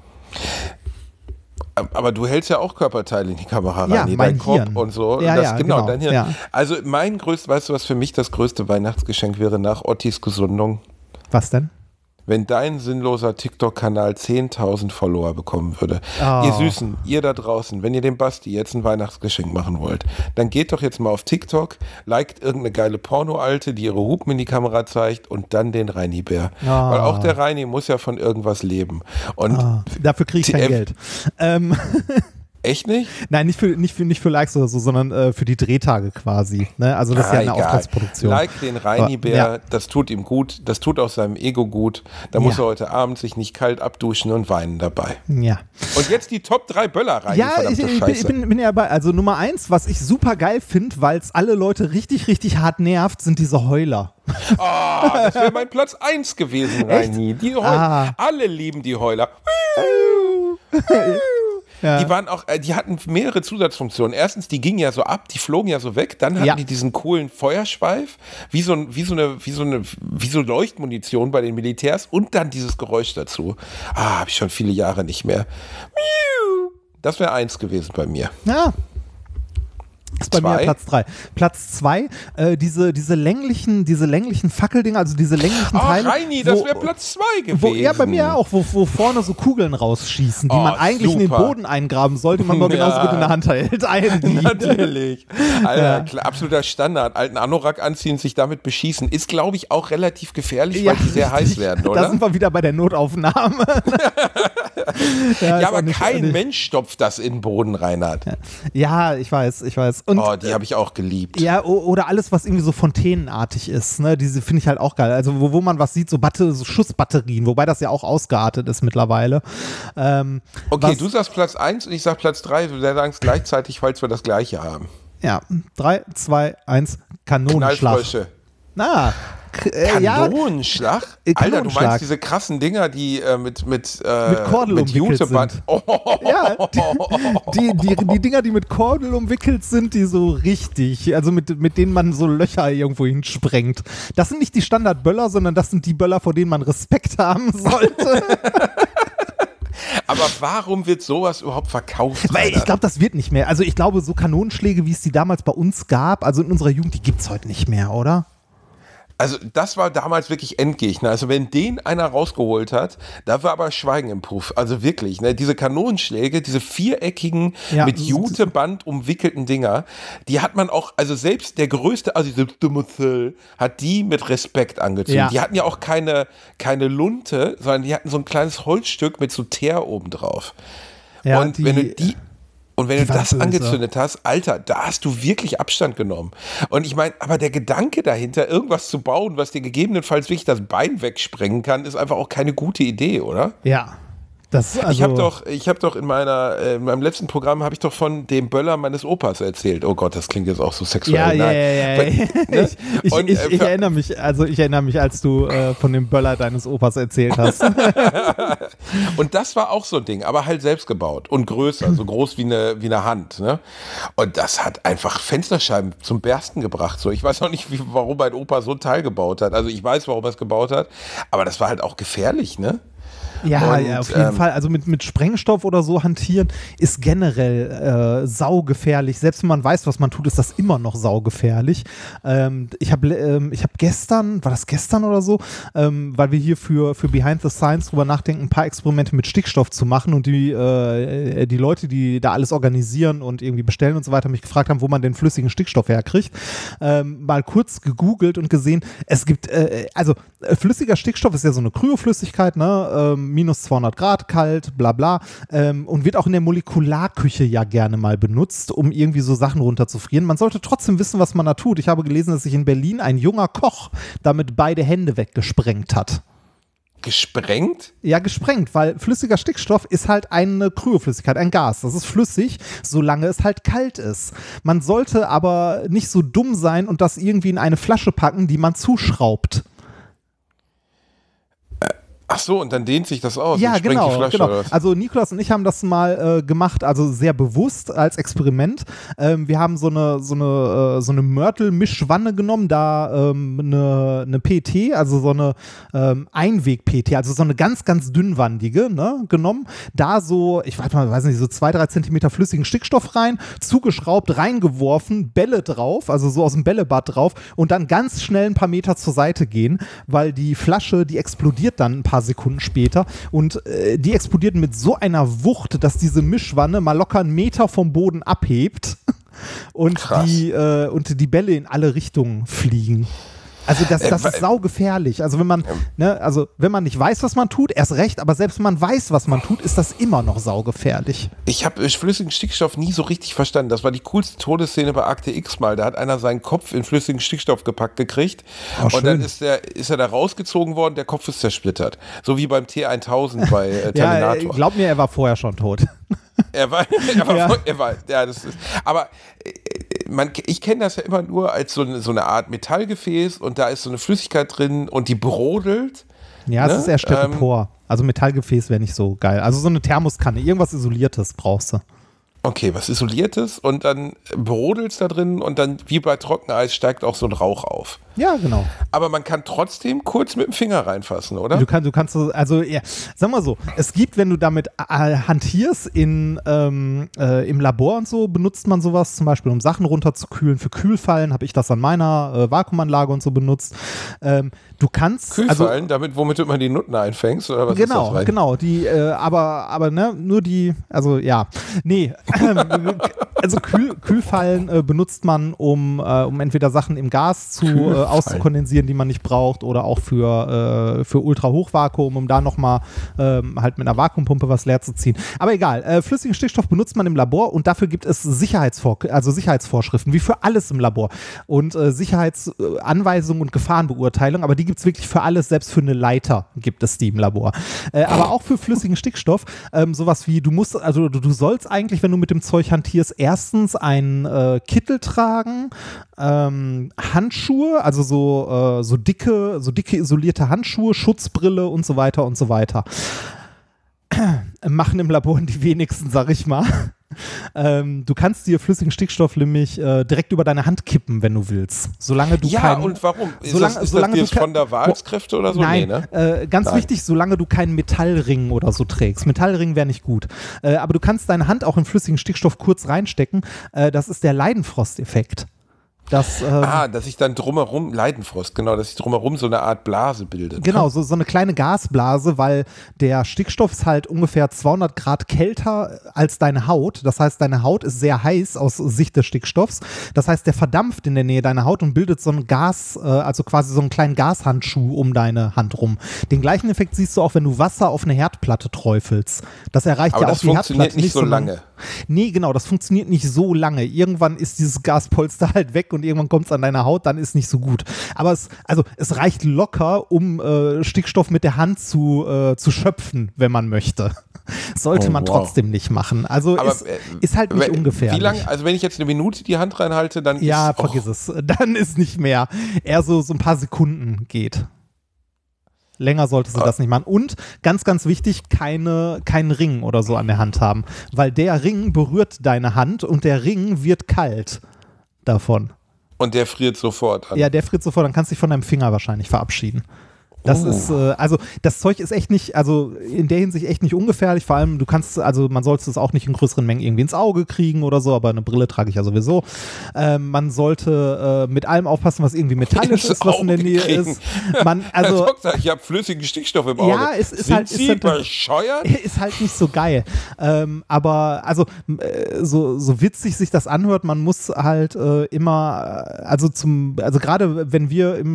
Aber du hältst ja auch Körperteile in die Kamera rein, ja, dein Kopf und so. Genau, dein Hirn. Ja. Also weißt du, was für mich das größte Weihnachtsgeschenk wäre nach Ottis Gesundung? Was denn? Wenn dein sinnloser TikTok-Kanal 10.000 Follower bekommen würde. Oh. Ihr Süßen, ihr da draußen, wenn ihr dem Basti jetzt ein Weihnachtsgeschenk machen wollt, dann geht doch jetzt mal auf TikTok, liked irgendeine geile Porno-Alte, die ihre Hupen in die Kamera zeigt und dann den Reini-Bär. Oh. Weil auch der Reini muss ja von irgendwas leben. Und dafür kriege ich kein Geld. Echt nicht? Nein, nicht für Likes oder so, sondern für die Drehtage quasi. Ne? Also das ist ja eine Auftragsproduktion. Like den Reini-Bär, das tut ihm gut, das tut auch seinem Ego gut. Da muss er heute Abend sich nicht kalt abduschen und weinen dabei. Ja. Und jetzt die Top 3 Böller rein. Ja, ich bin ja bei. Also Nummer 1, was ich super geil finde, weil es alle Leute richtig, richtig hart nervt, sind diese Heuler. Das wäre mein Platz 1 gewesen, Reini. Die Heuler. Alle lieben die Heuler. Ja. Die hatten mehrere Zusatzfunktionen. Erstens, die gingen ja so ab, die flogen ja so weg. Dann hatten die diesen coolen Feuerschweif, wie so Leuchtmunition bei den Militärs und dann dieses Geräusch dazu. Habe ich schon viele Jahre nicht mehr. Das wäre 1 gewesen bei mir. Ja. Das ist bei mir Platz 3. Platz 2, diese länglichen Fackeldinger, also diese länglichen Teile. Reini, das wäre Platz 2 gewesen. Bei mir auch, wo vorne so Kugeln rausschießen, die man eigentlich in den Boden eingraben sollte, man nur genauso gut in der Hand hält. Natürlich. Alter, absoluter Standard. Alten Anorak anziehen, sich damit beschießen, ist, glaube ich, auch relativ gefährlich, weil die sehr heiß werden, oder? Da sind wir wieder bei der Notaufnahme. Aber kein Mensch stopft das in den Boden, Reinhard. Ja, ich weiß. Und, die habe ich auch geliebt. Ja, oder alles, was irgendwie so fontänenartig ist, ne? Diese finde ich halt auch geil. Also wo man was sieht, so Schussbatterien, wobei das ja auch ausgeartet ist mittlerweile. Okay, du sagst Platz 1 und ich sag Platz 3, wir sagen es gleichzeitig, falls wir das gleiche haben. Ja, 3, 2, 1, Kanonenschlag. Kanonenschlag? Alter, du meinst diese krassen Dinger, die mit Kordel umwickelt sind. Ja, die Dinger, die mit Kordel umwickelt sind, die so richtig, also mit denen man so Löcher irgendwo hinsprengt. Das sind nicht die Standardböller, sondern das sind die Böller, vor denen man Respekt haben sollte. Aber warum wird sowas überhaupt verkauft? Weil ich glaube, das wird nicht mehr. Also ich glaube, so Kanonenschläge, wie es die damals bei uns gab, also in unserer Jugend, die gibt es heute nicht mehr, oder? Also das war damals wirklich Endgegner. Also wenn den einer rausgeholt hat, da war aber Schweigen im Puff. Also wirklich, ne? Diese Kanonenschläge, diese viereckigen, mit Juteband umwickelten Dinger, die hat man auch, also selbst der größte, also diese Dummethel, hat die mit Respekt angezogen. Ja. Die hatten ja auch keine Lunte, sondern die hatten so ein kleines Holzstück mit so Teer oben drauf. Ja, und wenn du das böse. angezündet hast, Alter, da hast du wirklich Abstand genommen. Und ich meine, aber der Gedanke dahinter, irgendwas zu bauen, was dir gegebenenfalls wirklich das Bein wegsprengen kann, ist einfach auch keine gute Idee, oder? Ja. Ich habe doch in meinem letzten Programm habe ich doch von dem Böller meines Opas erzählt. Oh Gott, das klingt jetzt auch so sexuell. Ja. Ne? Ich erinnere mich, als du von dem Böller deines Opas erzählt hast. Und das war auch so ein Ding, aber halt selbst gebaut und größer, so groß wie eine Hand. Ne? Und das hat einfach Fensterscheiben zum Bersten gebracht. So, ich weiß auch nicht, warum mein Opa so ein Teil gebaut hat. Also ich weiß, warum er es gebaut hat, aber das war halt auch gefährlich, ne? Ja, auf jeden Fall. Also mit Sprengstoff oder so hantieren ist generell saugefährlich. Selbst wenn man weiß, was man tut, ist das immer noch saugefährlich. Ich hab gestern, war das gestern oder so, weil wir hier für Behind the Science drüber nachdenken, ein paar Experimente mit Stickstoff zu machen und die Leute, die da alles organisieren und irgendwie bestellen und so weiter, mich gefragt haben, wo man den flüssigen Stickstoff herkriegt. Mal kurz gegoogelt und gesehen, es gibt, flüssiger Stickstoff ist ja so eine Kryoflüssigkeit, ne? Minus 200 Grad, kalt, bla bla, und wird auch in der Molekularküche ja gerne mal benutzt, um irgendwie so Sachen runterzufrieren. Man sollte trotzdem wissen, was man da tut. Ich habe gelesen, dass sich in Berlin ein junger Koch damit beide Hände weggesprengt hat. Gesprengt? Ja, gesprengt, weil flüssiger Stickstoff ist halt eine Kryoflüssigkeit, ein Gas. Das ist flüssig, solange es halt kalt ist. Man sollte aber nicht so dumm sein und das irgendwie in eine Flasche packen, die man zuschraubt. Ach so, und dann dehnt sich das aus. Ja, und sprengt die Flasche, genau. oder was? Also Nikolaus und ich haben das mal gemacht, also sehr bewusst als Experiment. Wir haben so eine Mörtel-Mischwanne genommen, da eine PT, also so eine Einweg-PT, also so eine ganz, ganz dünnwandige, ne, genommen. Da so, ich weiß nicht, so 2-3 Zentimeter flüssigen Stickstoff rein, zugeschraubt, reingeworfen, Bälle drauf, also so aus dem Bällebad drauf und dann ganz schnell ein paar Meter zur Seite gehen, weil die Flasche, die explodiert dann ein paar Sekunden später und die explodiert mit so einer Wucht, dass diese Mischwanne mal locker einen Meter vom Boden abhebt und die Bälle in alle Richtungen fliegen. Also das ist saugefährlich. Also wenn man nicht weiß, was man tut, erst recht, aber selbst wenn man weiß, was man tut, ist das immer noch saugefährlich. Ich habe flüssigen Stickstoff nie so richtig verstanden. Das war die coolste Todesszene bei Akte X mal. Da hat einer seinen Kopf in flüssigen Stickstoff gepackt gekriegt und dann ist er da rausgezogen worden, der Kopf ist zersplittert. So wie beim T-1000 bei Terminator. Ja, glaub mir, er war vorher schon tot. Ich kenne das ja immer nur als so eine Art Metallgefäß und da ist so eine Flüssigkeit drin und die brodelt. Ja, es ist eher Styropor. Also Metallgefäß wäre nicht so geil. Also so eine Thermoskanne, irgendwas Isoliertes brauchst du. Okay, was Isoliertes und dann brodelt es da drin und dann wie bei Trockeneis steigt auch so ein Rauch auf. Ja, genau. Aber man kann trotzdem kurz mit dem Finger reinfassen, oder? Du kannst, also ja, sag mal so, es gibt, wenn du damit hantierst im Labor und so, benutzt man sowas zum Beispiel, um Sachen runterzukühlen. Für Kühlfallen habe ich das an meiner Vakuumanlage und so benutzt. Du kannst Kühlfallen, womit du immer die Nutten einfängst, oder was ist das? Genau, die, aber ne, nur die, also ja, nee, also Kühlfallen benutzt man, um entweder Sachen im Gas auszukondensieren, die man nicht braucht, oder auch für Ultrahochvakuum, um da nochmal halt mit einer Vakuumpumpe was leer zu ziehen. Aber egal, flüssigen Stickstoff benutzt man im Labor und dafür gibt es Sicherheitsvorschriften, wie für alles im Labor. Und Sicherheitsanweisungen und Gefahrenbeurteilung, aber die gibt es wirklich für alles, selbst für eine Leiter gibt es die im Labor. Aber auch für flüssigen Stickstoff, sowas wie, du sollst eigentlich, wenn du mit dem Zeug hantierst, erstens einen Kittel tragen, Handschuhe, also so dicke isolierte Handschuhe, Schutzbrille und so weiter und so weiter. Machen im Labor die wenigsten, sag ich mal. Du kannst dir flüssigen Stickstoff nämlich direkt über deine Hand kippen, wenn du willst. Solange du und warum? Ist das jetzt von der Wahlskräfte oder so? Nein, ganz wichtig, solange du keinen Metallring oder so trägst. Metallring wäre nicht gut. Aber du kannst deine Hand auch in flüssigen Stickstoff kurz reinstecken. Das ist der Leidenfrost-Effekt. dass sich dann drumherum, Leidenfrost, genau, dass sich drumherum so eine Art Blase bildet. Genau, so eine kleine Gasblase, weil der Stickstoff ist halt ungefähr 200 Grad kälter als deine Haut. Das heißt, deine Haut ist sehr heiß aus Sicht des Stickstoffs. Das heißt, der verdampft in der Nähe deiner Haut und bildet so ein Gas, also quasi so einen kleinen Gashandschuh um deine Hand rum. Den gleichen Effekt siehst du auch, wenn du Wasser auf eine Herdplatte träufelst. Das erreicht aber ja auch das die Herdplatte funktioniert nicht so lange. Nee, genau, das funktioniert nicht so lange. Irgendwann ist dieses Gaspolster halt weg und irgendwann kommt es an deiner Haut, dann ist nicht so gut. Aber es reicht locker, um Stickstoff mit der Hand zu schöpfen, wenn man möchte. Sollte man trotzdem nicht machen. Also aber, ist halt nicht ungefährlich. Wie lange, also wenn ich jetzt eine Minute die Hand reinhalte, dann ja, vergiss es. Dann ist nicht mehr. Eher so ein paar Sekunden geht. Länger solltest du das nicht machen. Und ganz, ganz wichtig, keinen Ring oder so an der Hand haben. Weil der Ring berührt deine Hand und der Ring wird kalt davon. Und der friert sofort an. Ja, der friert sofort. Dann kannst du dich von deinem Finger wahrscheinlich verabschieden. Das ist, also das Zeug ist echt nicht, also in der Hinsicht echt nicht ungefährlich, vor allem man sollte es auch nicht in größeren Mengen irgendwie ins Auge kriegen oder so, aber eine Brille trage ich ja sowieso. Man sollte mit allem aufpassen, was irgendwie metallisch ist, was in der Nähe ist. Der Doktor, ich habe flüssigen Stickstoff im Auge. Ja, Sind Sie bescheuert? Ist halt nicht so geil. Aber also so witzig sich das anhört, man muss halt immer, also gerade wenn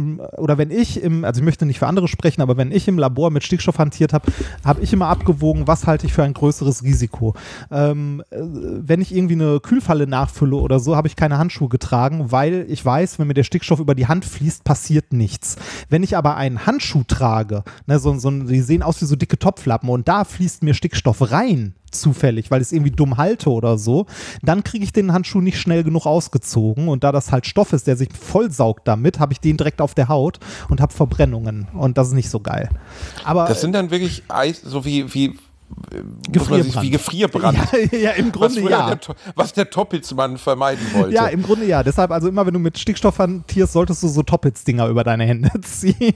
ich möchte nicht für andere sprechen, aber wenn ich im Labor mit Stickstoff hantiert habe, habe ich immer abgewogen, was halte ich für ein größeres Risiko. Wenn ich irgendwie eine Kühlfalle nachfülle oder so, habe ich keine Handschuhe getragen, weil ich weiß, wenn mir der Stickstoff über die Hand fließt, passiert nichts. Wenn ich aber einen Handschuh trage, ne, die sehen aus wie so dicke Topflappen und da fließt mir Stickstoff rein, zufällig, weil ich es irgendwie dumm halte oder so, dann kriege ich den Handschuh nicht schnell genug ausgezogen und da das halt Stoff ist, der sich vollsaugt damit, habe ich den direkt auf der Haut und habe Verbrennungen und das ist nicht so geil. Aber das sind dann wirklich Eis, so wie Gefrierbrand. Ja, im Grunde was der Toppitz-Mann vermeiden wollte. Ja, im Grunde ja. Deshalb, also immer wenn du mit Stickstoff hantierst, solltest du so Toppitz-Dinger über deine Hände ziehen.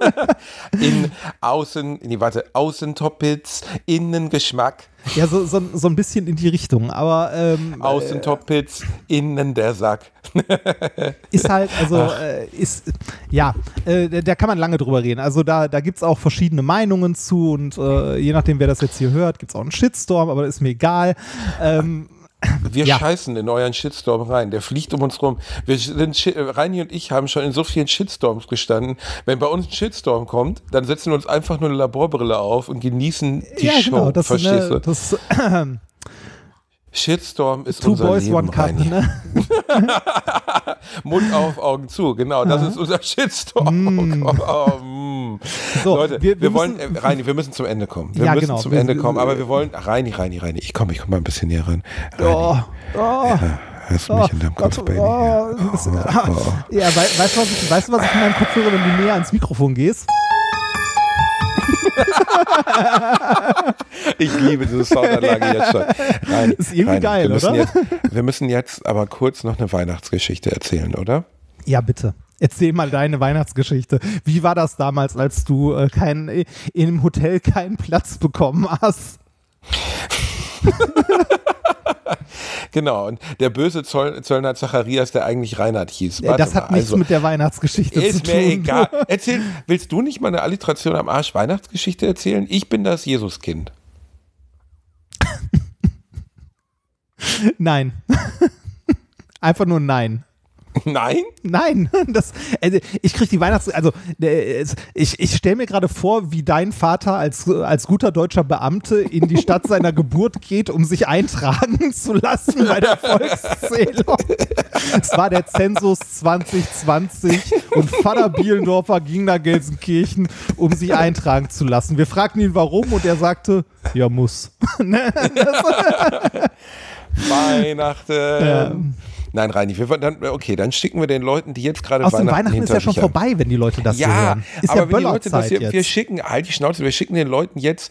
Außen Toppitz, innen Geschmack. Ja, so ein bisschen in die Richtung, aber Außen Toppitz, innen der Sack. Ist halt, also da kann man lange drüber reden. Also da gibt es auch verschiedene Meinungen zu und je nachdem, wer das jetzt hier hört, gibt es auch einen Shitstorm, aber das ist mir egal. Wir scheißen in euren Shitstorm rein. Der fliegt um uns rum. Reini und ich haben schon in so vielen Shitstorms gestanden. Wenn bei uns ein Shitstorm kommt, dann setzen wir uns einfach nur eine Laborbrille auf und genießen die Show. Genau, verstehst du? Shitstorm ist Two unser Boys, Leben, One Cup, ne? Mund auf, Augen zu, genau, das ist unser Shitstorm. So, Leute, wir wollen, Reini, wir müssen zum Ende kommen. Wir müssen zum Ende kommen, aber wir wollen, Reini, ich komme mal ein bisschen näher ran. Reini, hörst du mich in deinem Kopf, Baby? Ja, weißt du, was ich in meinem Kopf höre, wenn du näher ans Mikrofon gehst? Ich liebe diese Soundanlage jetzt schon. Ist irgendwie geil, oder? Wir müssen jetzt aber kurz noch eine Weihnachtsgeschichte erzählen, oder? Ja, bitte. Erzähl mal deine Weihnachtsgeschichte. Wie war das damals, als du im Hotel keinen Platz bekommen hast? Genau, und der böse Zöllner Zacharias, der eigentlich Reinhard hieß. Das hat nichts mit der Weihnachtsgeschichte zu tun. Ist mir egal. Willst du nicht mal eine Alliteration am Arsch Weihnachtsgeschichte erzählen? Ich bin das Jesuskind. Nein. Einfach nur nein. Nein? Nein. Ich kriege die ich stelle mir gerade vor, wie dein Vater als guter deutscher Beamte in die Stadt seiner Geburt geht, um sich eintragen zu lassen bei der Volkszählung. Es war der Zensus 2020 und Vater Bielendorfer ging nach Gelsenkirchen, um sich eintragen zu lassen. Wir fragten ihn, warum, und er sagte, ja, muss. Weihnachten. Ja. Nein, Reini, dann schicken wir den Leuten, die jetzt gerade Weihnachten ist ja schon vorbei, wenn die Leute das hören. Ist aber wenn die Leute das hier, wir schicken den Leuten jetzt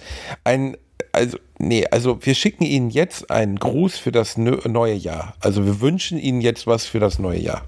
wir schicken ihnen jetzt einen Gruß für das neue Jahr. Also wir wünschen ihnen jetzt was für das neue Jahr.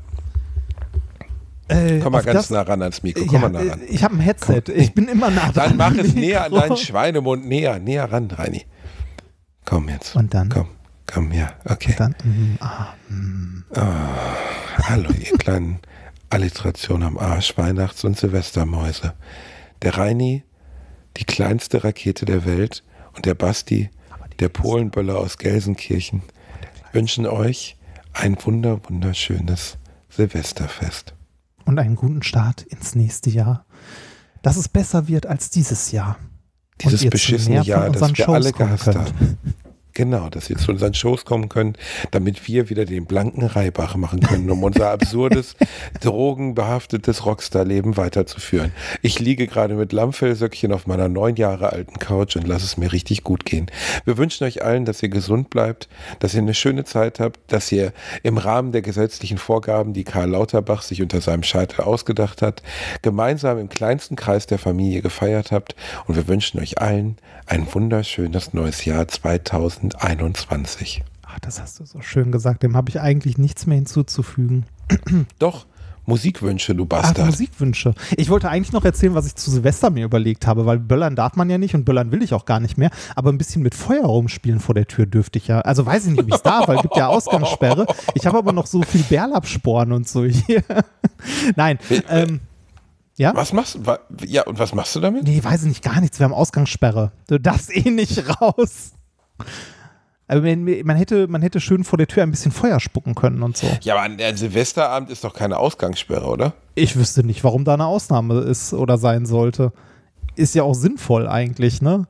Komm mal ganz nah ran ans Mikro. Komm mal nah ran. Ich habe ein Headset. Ich bin immer nah dran. Dann mach es näher an deinen Schweinemund. Näher ran, Reini. Komm jetzt. Und dann? Komm, ja, okay. Dann, Hallo, ihr kleinen Alliteration am Arsch, Weihnachts- und Silvestermäuse. Der Reini, die kleinste Rakete der Welt, und der Basti, der Polenböller aus Gelsenkirchen, wünschen euch ein wunderschönes Silvesterfest. Und einen guten Start ins nächste Jahr. Dass es besser wird als dieses Jahr. Dieses beschissene Jahr, das wir alle gehasst haben. Genau, dass ihr zu unseren Shows kommen könnt, damit wir wieder den blanken Reibach machen können, um unser absurdes, drogenbehaftetes Rockstar-Leben weiterzuführen. Ich liege gerade mit Lammfellsöckchen auf meiner 9 Jahre alten Couch und lasse es mir richtig gut gehen. Wir wünschen euch allen, dass ihr gesund bleibt, dass ihr eine schöne Zeit habt, dass ihr im Rahmen der gesetzlichen Vorgaben, die Karl Lauterbach sich unter seinem Scheitel ausgedacht hat, gemeinsam im kleinsten Kreis der Familie gefeiert habt, und wir wünschen euch allen ein wunderschönes neues Jahr 2021. Ach, das hast du so schön gesagt. Dem habe ich eigentlich nichts mehr hinzuzufügen. Doch, Musikwünsche, du Bastard. Ach, Musikwünsche. Ich wollte eigentlich noch erzählen, was ich zu Silvester mir überlegt habe, weil böllern darf man ja nicht und böllern will ich auch gar nicht mehr, aber ein bisschen mit Feuer rumspielen vor der Tür dürfte ich ja. Also weiß ich nicht, ob ich es darf, weil es gibt ja Ausgangssperre. Ich habe aber noch so viel Bärlapsporen und so hier. Nein, ja? Was machst du? Ja, und was machst du damit? Nee, weiß ich nicht, gar nichts. Wir haben Ausgangssperre. Du darfst eh nicht raus. Also man hätte schön vor der Tür ein bisschen Feuer spucken können und so. Ja, aber an Silvesterabend ist doch keine Ausgangssperre, oder? Ich wüsste nicht, warum da eine Ausnahme ist oder sein sollte. Ist ja auch sinnvoll eigentlich, ne?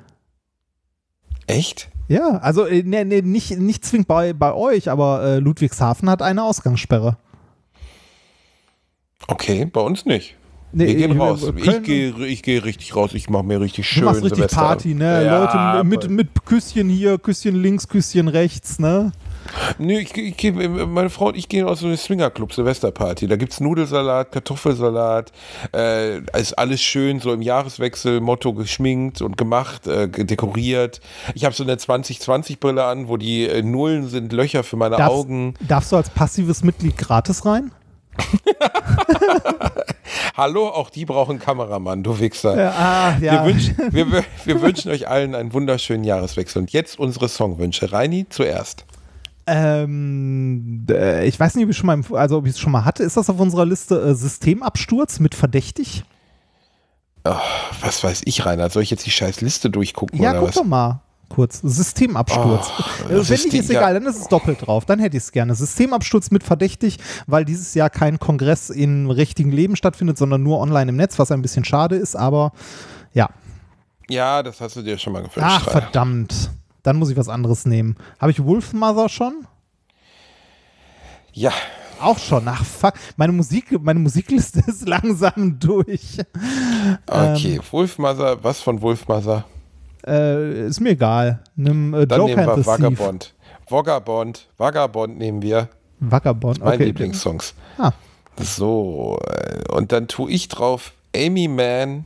Echt? Ja, also nicht zwingend bei euch, aber Ludwigshafen hat eine Ausgangssperre. Okay, bei uns nicht. Nee, wir gehen raus. Ich gehe richtig raus. Ich mache mir richtig schön. Du machst richtig Party, ne? Ja, Leute mit Küsschen hier, Küsschen links, Küsschen rechts, ne? Nee, meine Frau und ich gehen aus so einem Swingerclub, Silvesterparty. Da gibt's Nudelsalat, Kartoffelsalat, ist alles schön, so im Jahreswechsel, Motto geschminkt und gemacht, dekoriert. Ich habe so eine 2020-Brille an, wo die Nullen sind Löcher für meine Augen. Darfst du als passives Mitglied gratis rein? Hallo, auch die brauchen Kameramann, du Wichser. Ja. Wir wünschen euch allen einen wunderschönen Jahreswechsel. Und jetzt unsere Songwünsche. Reini, zuerst. Ich weiß nicht, ob ich es schon mal hatte. Ist das auf unserer Liste Systemabsturz mit verdächtig? Oh, was weiß ich, Reinhard? Soll ich jetzt die scheiß Liste durchgucken? Ja, oder guck was? doch mal. Kurz. Systemabsturz. Wenn nicht, ist egal, dann ist es doppelt drauf. Dann hätte ich es gerne. Systemabsturz mit verdächtig, weil dieses Jahr kein Kongress im richtigen Leben stattfindet, sondern nur online im Netz, was ein bisschen schade ist, aber ja. Ja, das hast du dir schon mal gewünscht. Ach, verdammt. Dann muss ich was anderes nehmen. Habe ich Wolfmother schon? Ja. Auch schon. Ach, fuck. Meine Musikliste ist langsam durch. Okay, Wolfmother. Was von Wolfmother? Ist mir egal. Nimm Dann Joker nehmen wir and the Vagabond nehmen wir. Vagabond, Mein okay. Lieblingssongs. Ah. So, und dann tue ich drauf Amy Mann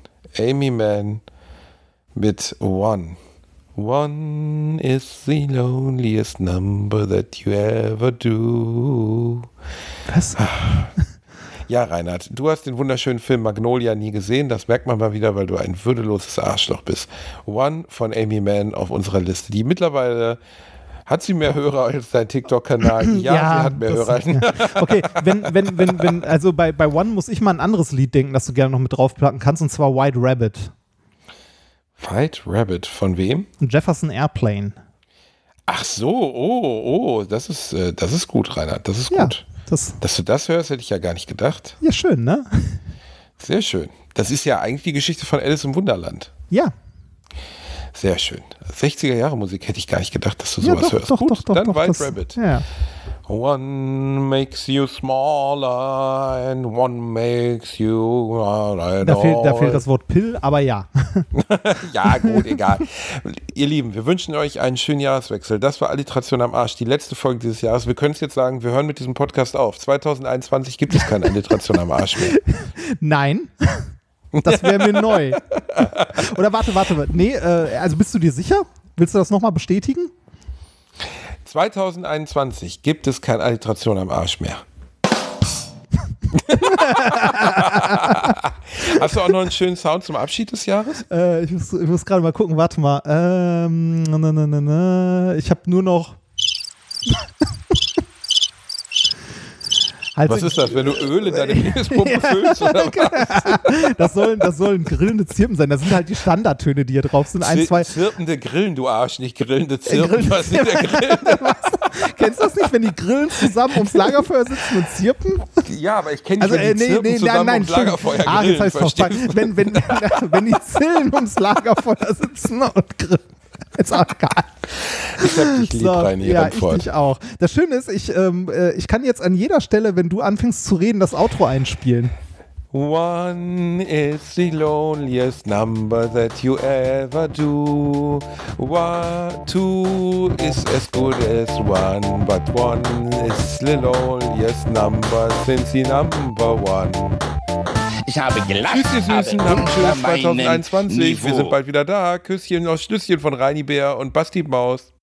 mit One. One is the loneliest number that you ever do. Was? Ja, Reinhard, du hast den wunderschönen Film Magnolia nie gesehen. Das merkt man mal wieder, weil du ein würdeloses Arschloch bist. One von Amy Mann auf unserer Liste. Die mittlerweile, hat sie mehr Hörer als dein TikTok-Kanal? Ja, sie hat mehr Hörer. Ja. Okay, wenn, also bei One muss ich mal ein anderes Lied denken, das du gerne noch mit draufpacken kannst, und zwar White Rabbit. White Rabbit, von wem? Jefferson Airplane. Ach so, das ist gut, Reinhard, das ist gut. Dass du das hörst, hätte ich ja gar nicht gedacht. Ja, schön, ne? Sehr schön. Das ist ja eigentlich die Geschichte von Alice im Wunderland. Ja. Sehr schön. 60er-Jahre-Musik hätte ich gar nicht gedacht, dass du sowas hörst. Gut, dann White Rabbit. Ja. One makes you smaller and one makes you... Da fehlt das Wort Pill, aber ja. Ja, gut, egal. Ihr Lieben, wir wünschen euch einen schönen Jahreswechsel. Das war Alliteration am Arsch, die letzte Folge dieses Jahres. Wir können es jetzt sagen, wir hören mit diesem Podcast auf. 2021 gibt es keine Alliteration am Arsch mehr. Nein. Das wäre mir neu. Oder warte. Nee, also bist du dir sicher? Willst du das nochmal bestätigen? 2021 gibt es keine Alliteration am Arsch mehr. Hast du auch noch einen schönen Sound zum Abschied des Jahres? Ich muss gerade mal gucken, warte mal. Ich habe nur noch... Also was ist das, wenn du Öl in deine Penispumpe füllst? Oder was? Das sollen grillende Zirpen sein. Das sind halt die Standardtöne, die hier drauf sind. Zirpende Grillen, du Arsch, nicht grillende Zirpen. Was sind der grillende? Kennst du das nicht, wenn die Grillen zusammen ums Lagerfeuer sitzen und zirpen? Ja, aber ich kenne nicht, wenn die Zirpen zusammen ums Lagerfeuer grillen. Das heißt verstanden. Wenn die Zillen ums Lagerfeuer sitzen und grillen. Ist auch egal. Ich hab dich lieb, Reini. Ja, ich dich auch. Das Schöne ist, ich kann jetzt an jeder Stelle, wenn du anfängst zu reden, das Outro einspielen. One is the loneliest number that you ever do. Two is as good as one, but one is the loneliest number since the number one. Ich habe gelacht. Tschüss, ihr Süßen, habt einen schönen 2021. Wir sind bald wieder da. Küsschen aus Schlüsschen von Reini Bär und Basti Maus.